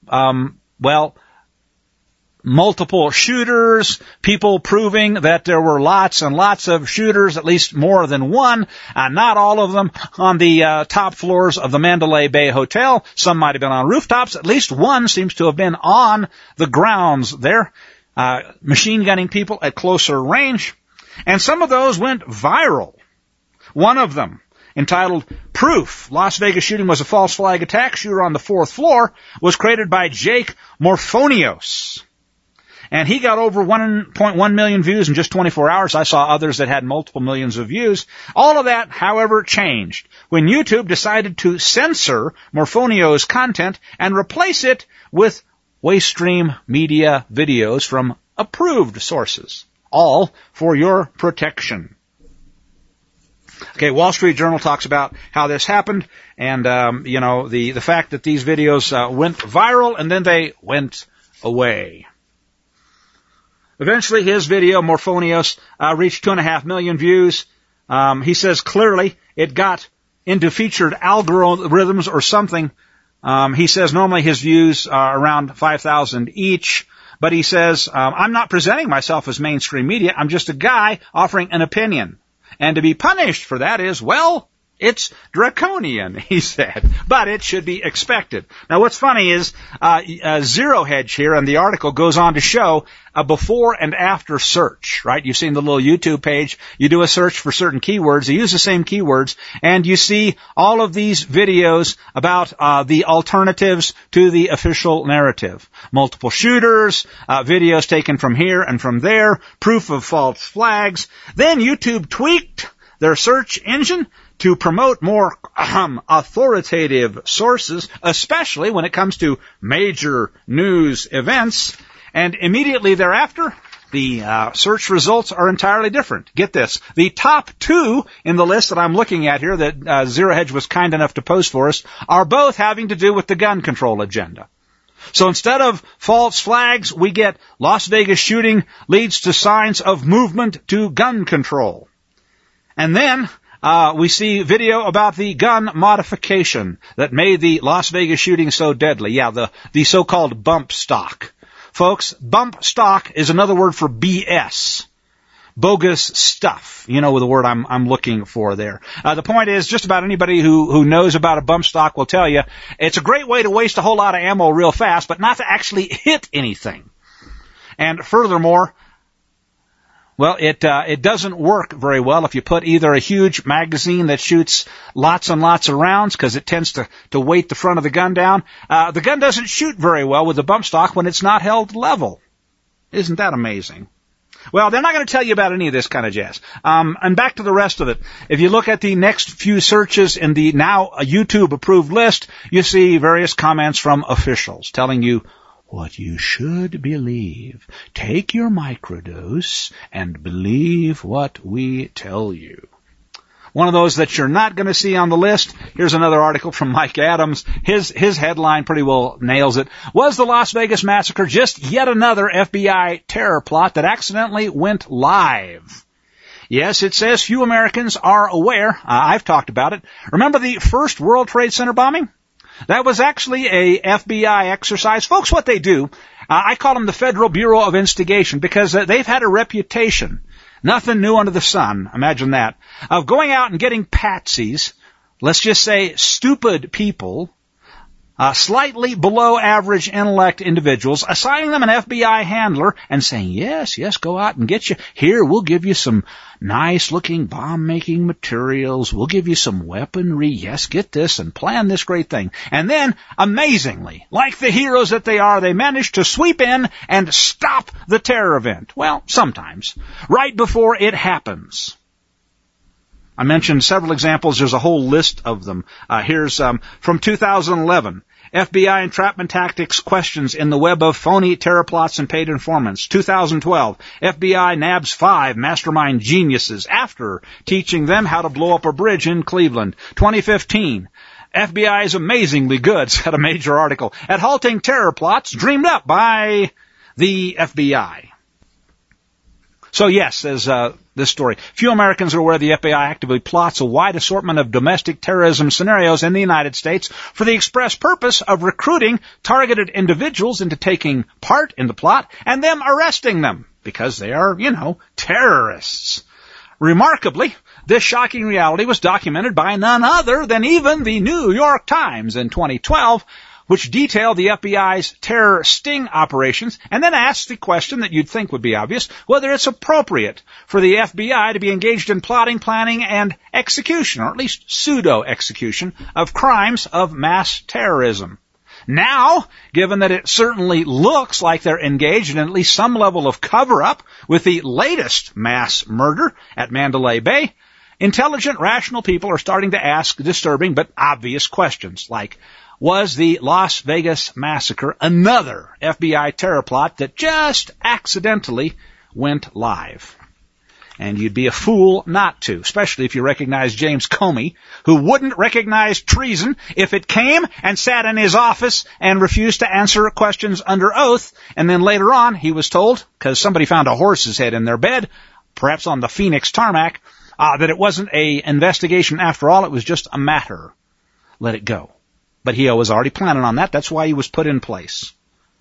multiple shooters, people proving that there were lots and lots of shooters, at least more than one, not all of them on the top floors of the Mandalay Bay Hotel. Some might have been on rooftops. At least one seems to have been on the grounds there, machine gunning people at closer range. And some of those went viral. One of them, entitled Proof, Las Vegas Shooting Was a False Flag Attack, Shooter on the Fourth Floor, was created by Jake Morphonios. And he got over 1.1 million views in just 24 hours. I saw others that had multiple millions of views. All of that, however, changed when YouTube decided to censor Morphonios' content and replace it with Waystream Media videos from approved sources. All for your protection. Okay, Wall Street Journal talks about how this happened and, the fact that these videos went viral and then they went away. Eventually, his video, Morphonios, reached 2.5 million views. He says clearly it got into featured algorithms or something. He says normally his views are around 5,000 each. But he says, I'm not presenting myself as mainstream media. I'm just a guy offering an opinion. And to be punished for that is, well, it's draconian, he said. But it should be expected. Now, what's funny is Zero Hedge here in the article goes on to show a before and after search, right? You've seen the little YouTube page. You do a search for certain keywords. You use the same keywords, and you see all of these videos about the alternatives to the official narrative. Multiple shooters, videos taken from here and from there, proof of false flags. Then YouTube tweaked their search engine to promote more authoritative sources, especially when it comes to major news events. And immediately thereafter, the search results are entirely different. Get this. The top two in the list that I'm looking at here that Zero Hedge was kind enough to post for us are both having to do with the gun control agenda. So instead of false flags, we get Las Vegas shooting leads to signs of movement to gun control. And then we see video about the gun modification that made the Las Vegas shooting so deadly. Yeah, the so-called bump stock. Folks, bump stock is another word for BS. Bogus stuff. You know the word I'm looking for there. The point is, just about anybody who knows about a bump stock will tell you, it's a great way to waste a whole lot of ammo real fast, but not to actually hit anything. And furthermore, well, it doesn't work very well if you put either a huge magazine that shoots lots and lots of rounds, because it tends to weight the front of the gun down. The gun doesn't shoot very well with the bump stock when it's not held level. Isn't that amazing? Well, they're not going to tell you about any of this kind of jazz. And back to the rest of it. If you look at the next few searches in the now YouTube-approved list, you see various comments from officials telling you what you should believe. Take your microdose and believe what we tell you. One of those that you're not going to see on the list, here's another article from Mike Adams. His headline pretty well nails it. Was the Las Vegas massacre just yet another FBI terror plot that accidentally went live? Yes, it says few Americans are aware. I've talked about it. Remember the first World Trade Center bombing? That was actually a FBI exercise. Folks, what they do, I call them the Federal Bureau of Investigation, because they've had a reputation, nothing new under the sun, imagine that, of going out and getting patsies, let's just say stupid people, slightly below average intellect individuals, assigning them an FBI handler and saying, yes, go out and get you. Here, we'll give you some nice-looking bomb-making materials. We'll give you some weaponry. Yes, get this and plan this great thing. And then, amazingly, like the heroes that they are, they manage to sweep in and stop the terror event. Well, sometimes. Right before it happens. I mentioned several examples. There's a whole list of them. Here's from 2011. FBI entrapment tactics questions in the web of phony terror plots and paid informants. 2012, FBI nabs 5 mastermind geniuses after teaching them how to blow up a bridge in Cleveland. 2015, FBI is amazingly good, said a major article, at halting terror plots dreamed up by the FBI. So yes, says this story, few Americans are aware the FBI actively plots a wide assortment of domestic terrorism scenarios in the United States for the express purpose of recruiting targeted individuals into taking part in the plot and them arresting them because they are, terrorists. Remarkably, this shocking reality was documented by none other than even the New York Times in 2012, which detailed the FBI's terror sting operations, and then asked the question that you'd think would be obvious, whether it's appropriate for the FBI to be engaged in plotting, planning, and execution, or at least pseudo-execution, of crimes of mass terrorism. Now, given that it certainly looks like they're engaged in at least some level of cover-up with the latest mass murder at Mandalay Bay, intelligent, rational people are starting to ask disturbing but obvious questions like, was the Las Vegas massacre another FBI terror plot that just accidentally went live? And you'd be a fool not to, especially if you recognize James Comey, who wouldn't recognize treason if it came and sat in his office and refused to answer questions under oath, and then later on he was told, because somebody found a horse's head in their bed, perhaps on the Phoenix tarmac, that it wasn't an investigation after all, it was just a matter. Let it go. But he was already planning on that. That's why he was put in place.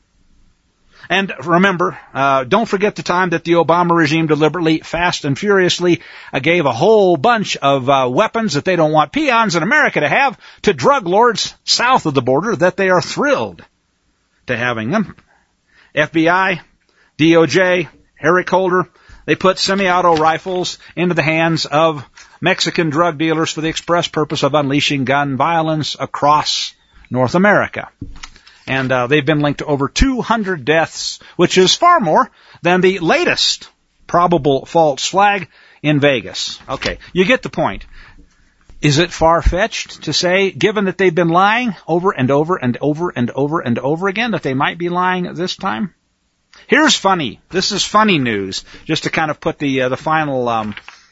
And remember, don't forget the time that the Obama regime deliberately, fast and furiously gave a whole bunch of weapons that they don't want peons in America to have to drug lords south of the border that they are thrilled to having them. FBI, DOJ, Eric Holder, they put semi-auto rifles into the hands of Mexican drug dealers for the express purpose of unleashing gun violence across North America. And they've been linked to over 200 deaths, which is far more than the latest probable false flag in Vegas. Okay, you get the point. Is it far-fetched to say, given that they've been lying over and over and over and over and over again, that they might be lying this time? Here's funny. This is funny news, just to kind of put the final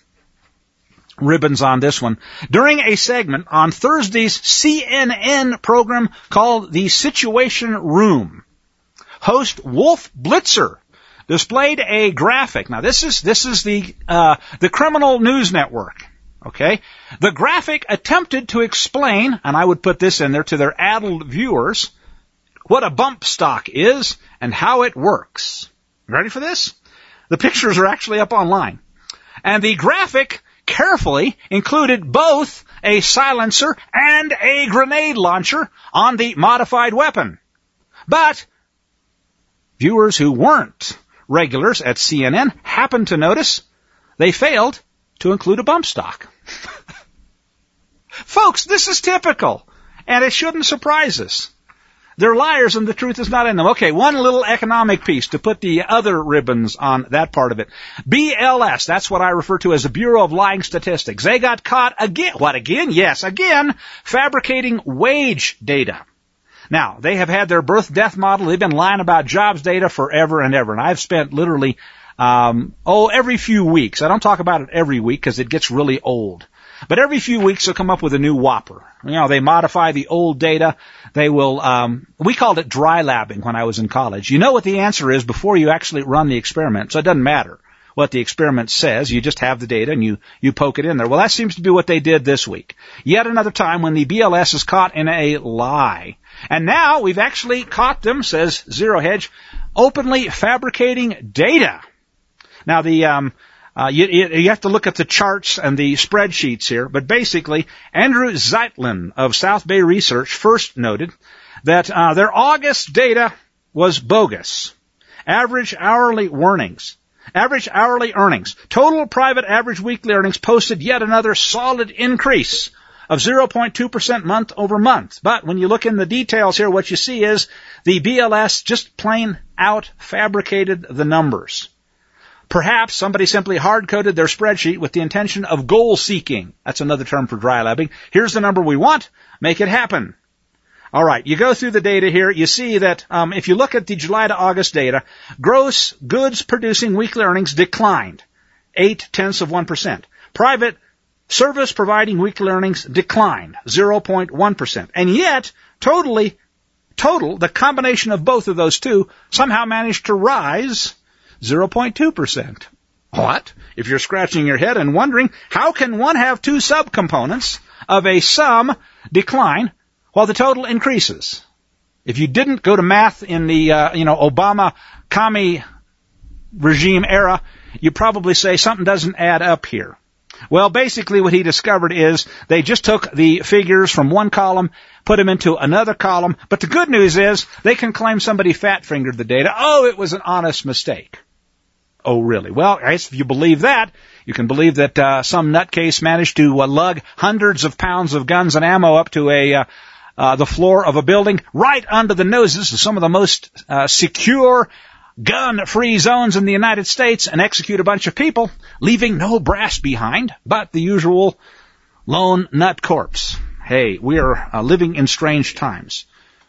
ribbons on this one. During a segment on Thursday's CNN program called The Situation Room, host Wolf Blitzer displayed a graphic. Now this is the Criminal News Network. Okay? The graphic attempted to explain, and I would put this in there to their addled viewers, what a bump stock is and how it works. Ready for this? The pictures are actually up online. And the graphic carefully included both a silencer and a grenade launcher on the modified weapon. But viewers who weren't regulars at CNN happened to notice they failed to include a bump stock. Folks, this is typical, and it shouldn't surprise us. They're liars and the truth is not in them. Okay, one little economic piece to put the other ribbons on that part of it. BLS, that's what I refer to as the Bureau of Lying Statistics. They got caught again. What, again? Yes, again, fabricating wage data. Now, they have had their birth-death model. They've been lying about jobs data forever and ever. And I've spent literally, every few weeks. I don't talk about it every week because it gets really old. But every few weeks they'll come up with a new whopper. They modify the old data. They will, we called it dry labbing when I was in college. You know what the answer is before you actually run the experiment, so it doesn't matter what the experiment says. You just have the data and you poke it in there. Well, that seems to be what they did this week. Yet another time when the BLS is caught in a lie. And now we've actually caught them, says Zero Hedge, openly fabricating data. Now you have to look at the charts and the spreadsheets here, but basically, Andrew Zeitlin of South Bay Research first noted that their August data was bogus. Average hourly earnings. Total private average weekly earnings posted yet another solid increase of 0.2% month over month. But when you look in the details here, what you see is the BLS just plain out fabricated the numbers. Perhaps somebody simply hard-coded their spreadsheet with the intention of goal-seeking. That's another term for dry labbing. Here's the number we want. Make it happen. All right, you go through the data here, you see that if you look at the July to August data, gross goods producing weekly earnings declined 0.8%. Private service providing weekly earnings declined 0.1%. And yet, the combination of both of those two somehow managed to rise 0.2%. What? If you're scratching your head and wondering, how can one have two subcomponents of a sum decline while the total increases? If you didn't go to math in the, Obama commie regime era, you probably say something doesn't add up here. Well, basically what he discovered is they just took the figures from one column, put them into another column, but the good news is they can claim somebody fat-fingered the data. Oh, it was an honest mistake. Oh, really? Well, I guess if you believe that, you can believe that some nutcase managed to lug hundreds of pounds of guns and ammo up to the floor of a building right under the noses of some of the most secure gun-free zones in the United States and execute a bunch of people, leaving no brass behind but the usual lone nut corpse. Hey, we are living in strange times.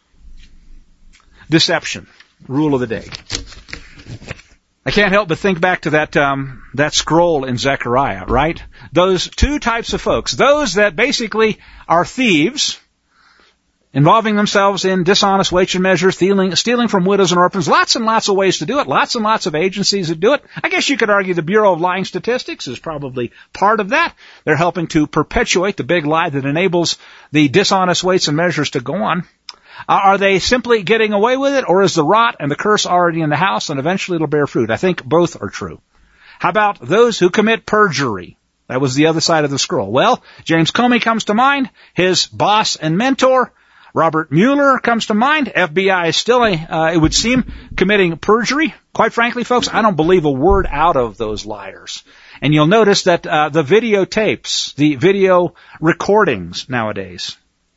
Deception, rule of the day. I can't help but think back to that scroll in Zechariah, right? Those two types of folks, those that basically are thieves, involving themselves in dishonest weights and measures, stealing from widows and orphans, lots and lots of ways to do it, lots and lots of agencies that do it. I guess you could argue the Bureau of Lying Statistics is probably part of that. They're helping to perpetuate the big lie that enables the dishonest weights and measures to go on. Are they simply getting away with it, or is the rot and the curse already in the house and eventually it'll bear fruit? I think both are true. How about those who commit perjury? That was the other side of the scroll. Well, James Comey comes to mind, his boss and mentor. Robert Mueller comes to mind. FBI is still, it would seem, committing perjury. Quite frankly, folks, I don't believe a word out of those liars. And you'll notice that the videotapes, the video recordings nowadays,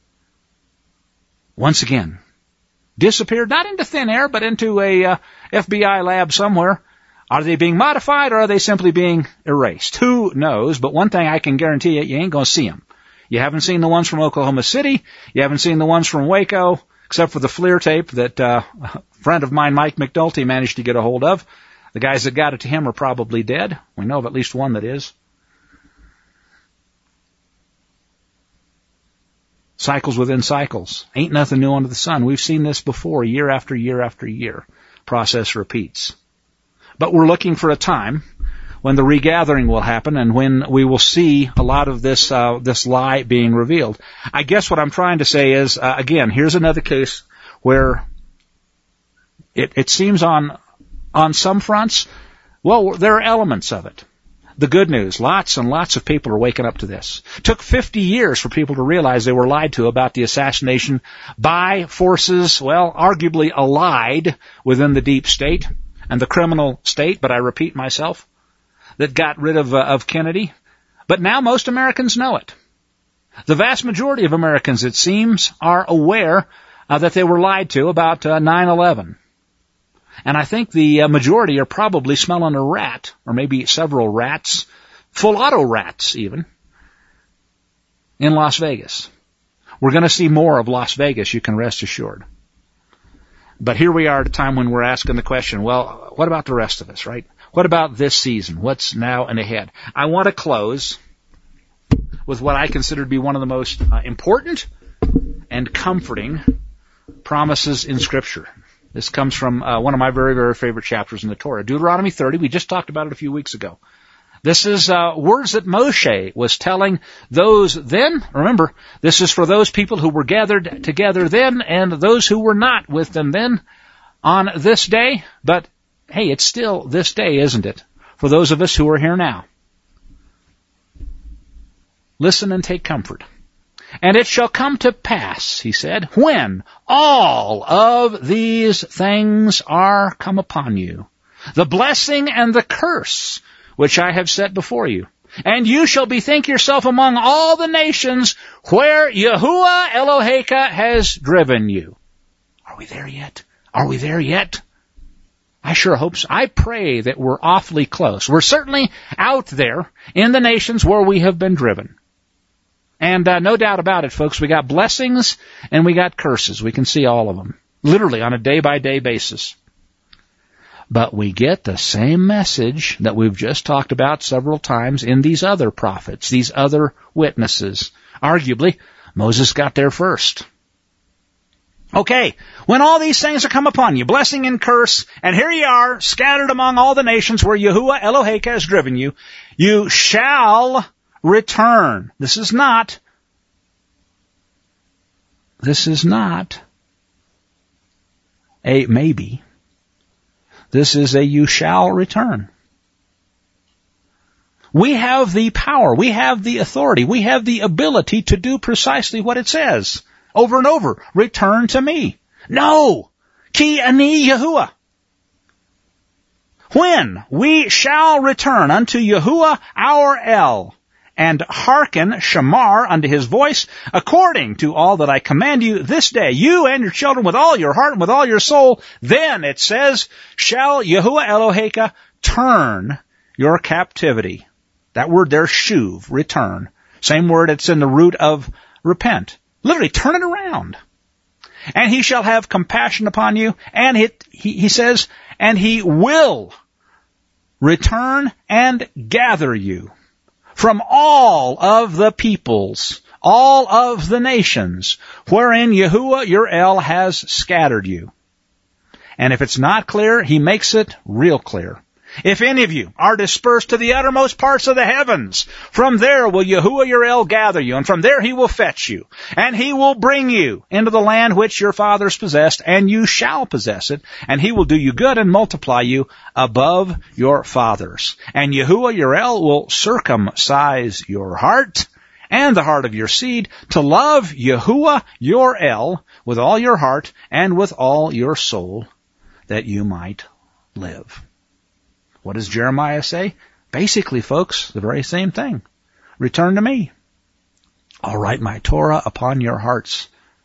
once again, disappeared, not into thin air, but into a FBI lab somewhere. Are they being modified, or are they simply being erased? Who knows? But one thing I can guarantee you ain't going to see them. You haven't seen the ones from Oklahoma City. You haven't seen the ones from Waco, except for the FLIR tape that a friend of mine, Mike McNulty, managed to get a hold of. The guys that got it to him are probably dead. We know of at least one that is. Cycles within cycles. Ain't nothing new under the sun. We've seen this before, year after year after year. Process repeats. But we're looking for a time when the regathering will happen and when we will see a lot of this lie being revealed. I guess what I'm trying to say is, again, here's another case where it seems on some fronts, well, there are elements of it. The good news, lots and lots of people are waking up to this. It took 50 years for people to realize they were lied to about the assassination by forces, well, arguably allied within the deep state and the criminal state, but I repeat myself, that got rid of Kennedy. But now most Americans know it. The vast majority of Americans, it seems, are aware that they were lied to about 9/11. And I think the majority are probably smelling a rat, or maybe several rats, full auto rats even, in Las Vegas. We're going to see more of Las Vegas, you can rest assured. But here we are at a time when we're asking the question, well, what about the rest of us, right? What about this season? What's now and ahead? I want to close with what I consider to be one of the most important and comforting promises in Scripture. This comes from one of my very, very favorite chapters in the Torah, Deuteronomy 30. We just talked about it a few weeks ago. This is words that Moshe was telling those then. Remember, this is for those people who were gathered together then and those who were not with them then on this day. But, hey, it's still this day, isn't it, for those of us who are here now? Listen and take comfort. And it shall come to pass, he said, when all of these things are come upon you, the blessing and the curse which I have set before you, and you shall bethink yourself among all the nations where Yahuwah Eloheka has driven you. Are we there yet? Are we there yet? I sure hope so. I pray that we're awfully close. We're certainly out there in the nations where we have been driven. And no doubt about it, folks, we got blessings and we got curses. We can see all of them, literally on a day-by-day basis. But we get the same message that we've just talked about several times in these other prophets, these other witnesses. Arguably, Moses got there first. Okay, when all these things are come upon you, blessing and curse, and here you are, scattered among all the nations where Yahuwah Eloheka has driven you, you shall return. This is not a maybe. This is a you shall return. We have the power, we have the authority, we have the ability to do precisely what it says. Over and over, return to me. No! Ki ani Yahuwah. When we shall return unto Yahuwah our El, and hearken, shamar, unto his voice, according to all that I command you this day, you and your children with all your heart and with all your soul, then, it says, shall Yahuwah Eloheka turn your captivity. That word there, shuv, return. Same word, it's in the root of repent. Literally, turn it around. And he shall have compassion upon you, and he says, and he will return and gather you from all of the peoples, all of the nations, wherein Yahuwah your El has scattered you. And if it's not clear, he makes it real clear. If any of you are dispersed to the uttermost parts of the heavens, from there will Yahuwah your El gather you, and from there he will fetch you, and he will bring you into the land which your fathers possessed, and you shall possess it, and he will do you good and multiply you above your fathers. And Yahuwah your El will circumcise your heart and the heart of your seed to love Yahuwah your El with all your heart and with all your soul, that you might live. What does Jeremiah say? Basically, folks, the very same thing. Return to me. I'll write my Torah upon your hearts.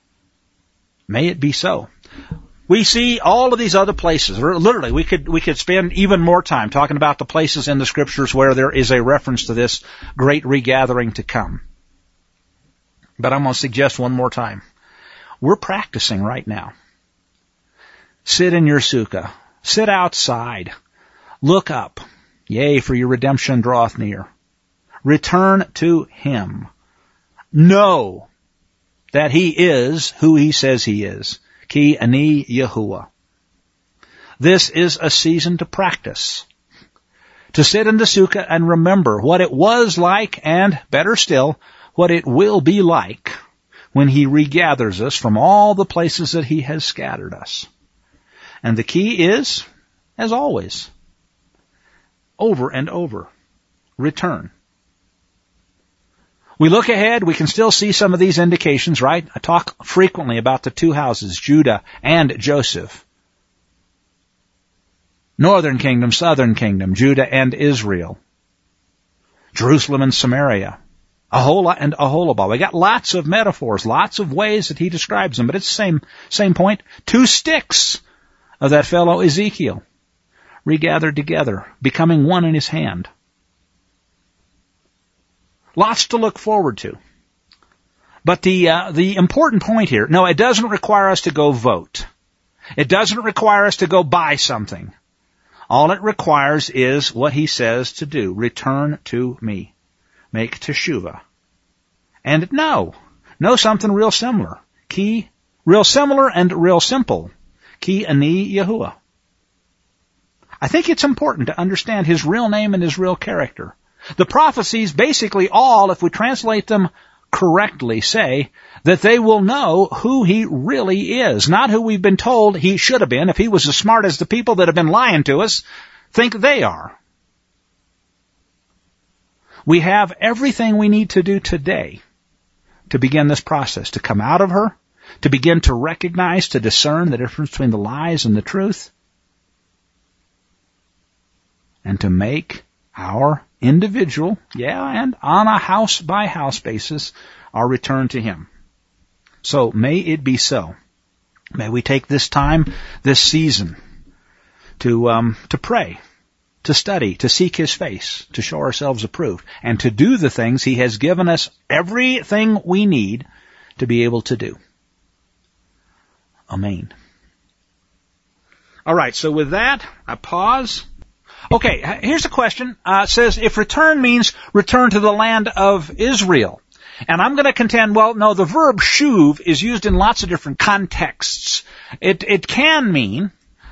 May it be so. We see all of these other places. Literally, we could spend even more time talking about the places in the Scriptures where there is a reference to this great regathering to come. But I'm going to suggest one more time. We're practicing right now. Sit in your sukkah. Sit outside. Look up. Yea, for your redemption draweth near. Return to him. Know that he is who he says he is. Ki ani Yahuwah. This is a season to practice. To sit in the sukkah and remember what it was like, and better still, what it will be like when he regathers us from all the places that he has scattered us. And the key is, as always, over and over, return. We look ahead, we can still see some of these indications, right? I talk frequently about the two houses, Judah and Joseph. Northern kingdom, southern kingdom, Judah and Israel. Jerusalem and Samaria. Aholah and Aholabah. We got lots of metaphors, lots of ways that he describes them, but it's the same point. Two sticks of that fellow Ezekiel, regathered together, becoming one in his hand. Lots to look forward to. But the important point here, no, it doesn't require us to go vote. It doesn't require us to go buy something. All it requires is what he says to do. Return to me. Make teshuvah. And know something real similar. Real similar and real simple. Ki ani Yahuwah. I think it's important to understand his real name and his real character. The prophecies basically all, if we translate them correctly, say that they will know who he really is, not who we've been told he should have been if he was as smart as the people that have been lying to us think they are. We have everything we need to do today to begin this process, to come out of her, to begin to recognize, to discern the difference between the lies and the truth, and to make our individual, and on a house-by-house basis, our return to him. So may it be so. May we take this time, this season, to pray, to study, to seek His face, to show ourselves approved, and to do the things He has given us everything we need to be able to do. Amen. All right, so with that, I pause. Okay, here's a question. It says, if return means return to the land of Israel. And I'm going to contend, well, no, the verb shuv is used in lots of different contexts. It can mean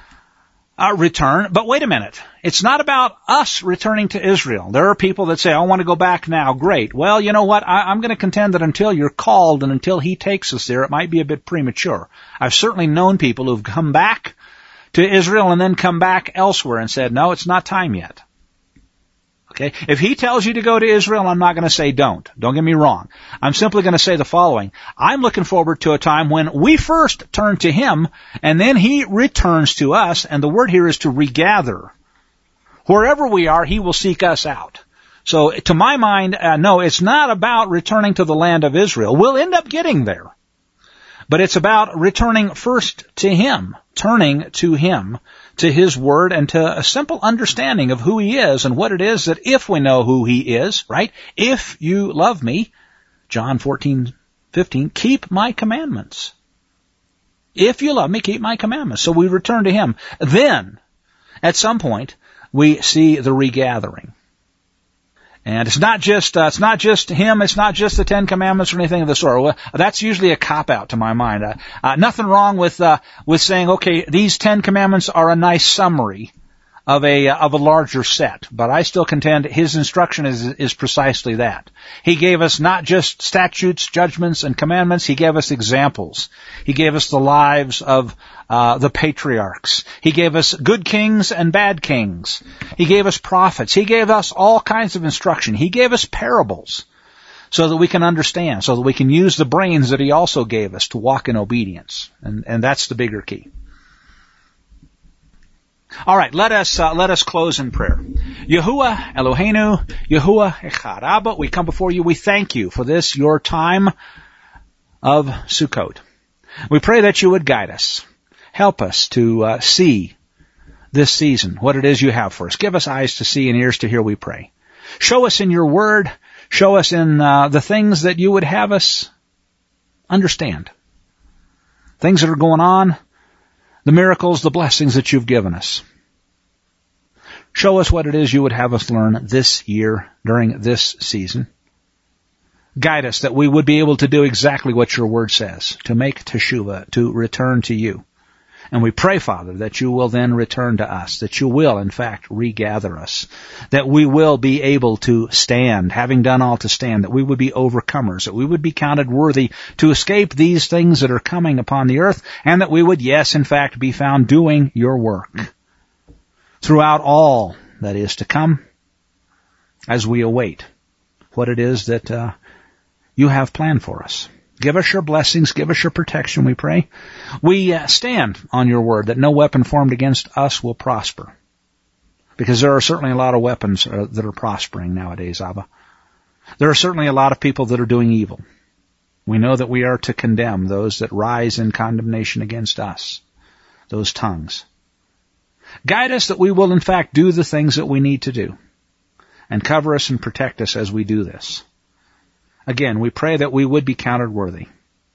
return, but wait a minute. It's not about us returning to Israel. There are people that say, I want to go back now. Great. Well, you know what? I'm going to contend that until you're called and until He takes us there, it might be a bit premature. I've certainly known people who've come back to Israel and then come back elsewhere and said, no, it's not time yet. Okay? If He tells you to go to Israel, I'm not going to say don't. Don't get me wrong. I'm simply going to say the following. I'm looking forward to a time when we first turn to Him and then He returns to us, and the word here is to regather. Wherever we are, He will seek us out. So to my mind, no, it's not about returning to the land of Israel. We'll end up getting there. But it's about returning first to Him, turning to Him, to His Word, and to a simple understanding of who He is and what it is that if we know who He is, right? If you love me, John 14:15, keep my commandments. If you love me, keep my commandments. So we return to Him. Then, at some point, we see the regathering. And it's not just Him, it's not just the Ten Commandments or anything of the sort. Well, that's usually a cop-out to my mind. Nothing wrong with saying, okay, these 10 Commandments are a nice summary of a larger set. But I still contend His instruction is precisely that. He gave us not just statutes, judgments, and commandments, He gave us examples. He gave us the lives of the patriarchs. He gave us good kings and bad kings. He gave us prophets. He gave us all kinds of instruction. He gave us parables so that we can understand, so that we can use the brains that He also gave us to walk in obedience. And that's the bigger key. All right, let us close in prayer. Yahuwah Eloheinu, Yahuwah Echad. Abba, we come before You. We thank You for this, Your time of Sukkot. We pray that You would guide us. Help us to see this season, what it is You have for us. Give us eyes to see and ears to hear, we pray. Show us in Your Word. Show us in the things that You would have us understand. Things that are going on, the miracles, the blessings that You've given us. Show us what it is You would have us learn this year during this season. Guide us that we would be able to do exactly what Your Word says, to make teshuvah, to return to You. And we pray, Father, that You will then return to us, that You will, in fact, regather us, that we will be able to stand, having done all to stand, that we would be overcomers, that we would be counted worthy to escape these things that are coming upon the earth, and that we would, yes, in fact, be found doing Your work throughout all that is to come as we await what it is that You have planned for us. Give us Your blessings. Give us Your protection, we pray. We stand on Your word that no weapon formed against us will prosper. Because there are certainly a lot of weapons that are prospering nowadays, Abba. There are certainly a lot of people that are doing evil. We know that we are to condemn those that rise in condemnation against us, those tongues. Guide us that we will in fact do the things that we need to do. And cover us and protect us as we do this. Again, we pray that we would be counted worthy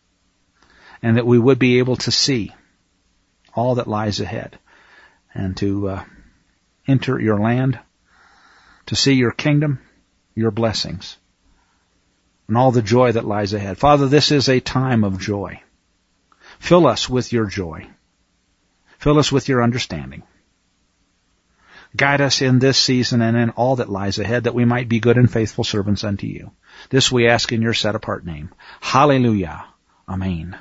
and that we would be able to see all that lies ahead and to enter Your land, to see Your kingdom, Your blessings, and all the joy that lies ahead. Father, this is a time of joy. Fill us with Your joy. Fill us with Your understanding. Guide us in this season and in all that lies ahead, that we might be good and faithful servants unto You. This we ask in Your set-apart name. Hallelujah. Amen.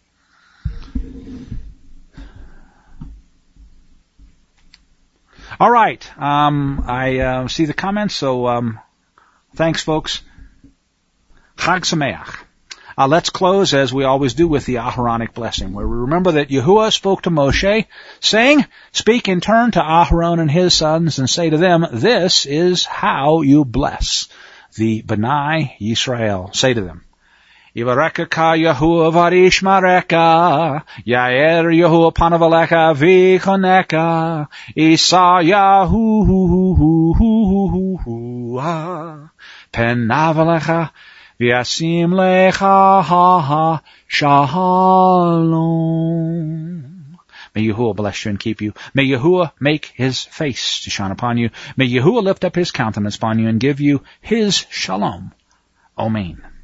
All right. I see the comments, so thanks, folks. Chag Sameach. Let's close, as we always do, with the Aharonic blessing, where we remember that Yahuwah spoke to Moshe, saying, "Speak in turn to Aharon and his sons, and say to them, this is how you bless the B'nai Yisrael." Say to them, Yivareka Yahuwah varishmareka, Yair Yahuwah panavalecha vichoneka, Isa Yahuwah penavalecha v'yasim lecha shalom. May Yahuwah bless you and keep you. May Yahuwah make his face to shine upon you. May Yahuwah lift up his countenance upon you and give you his shalom. Amen.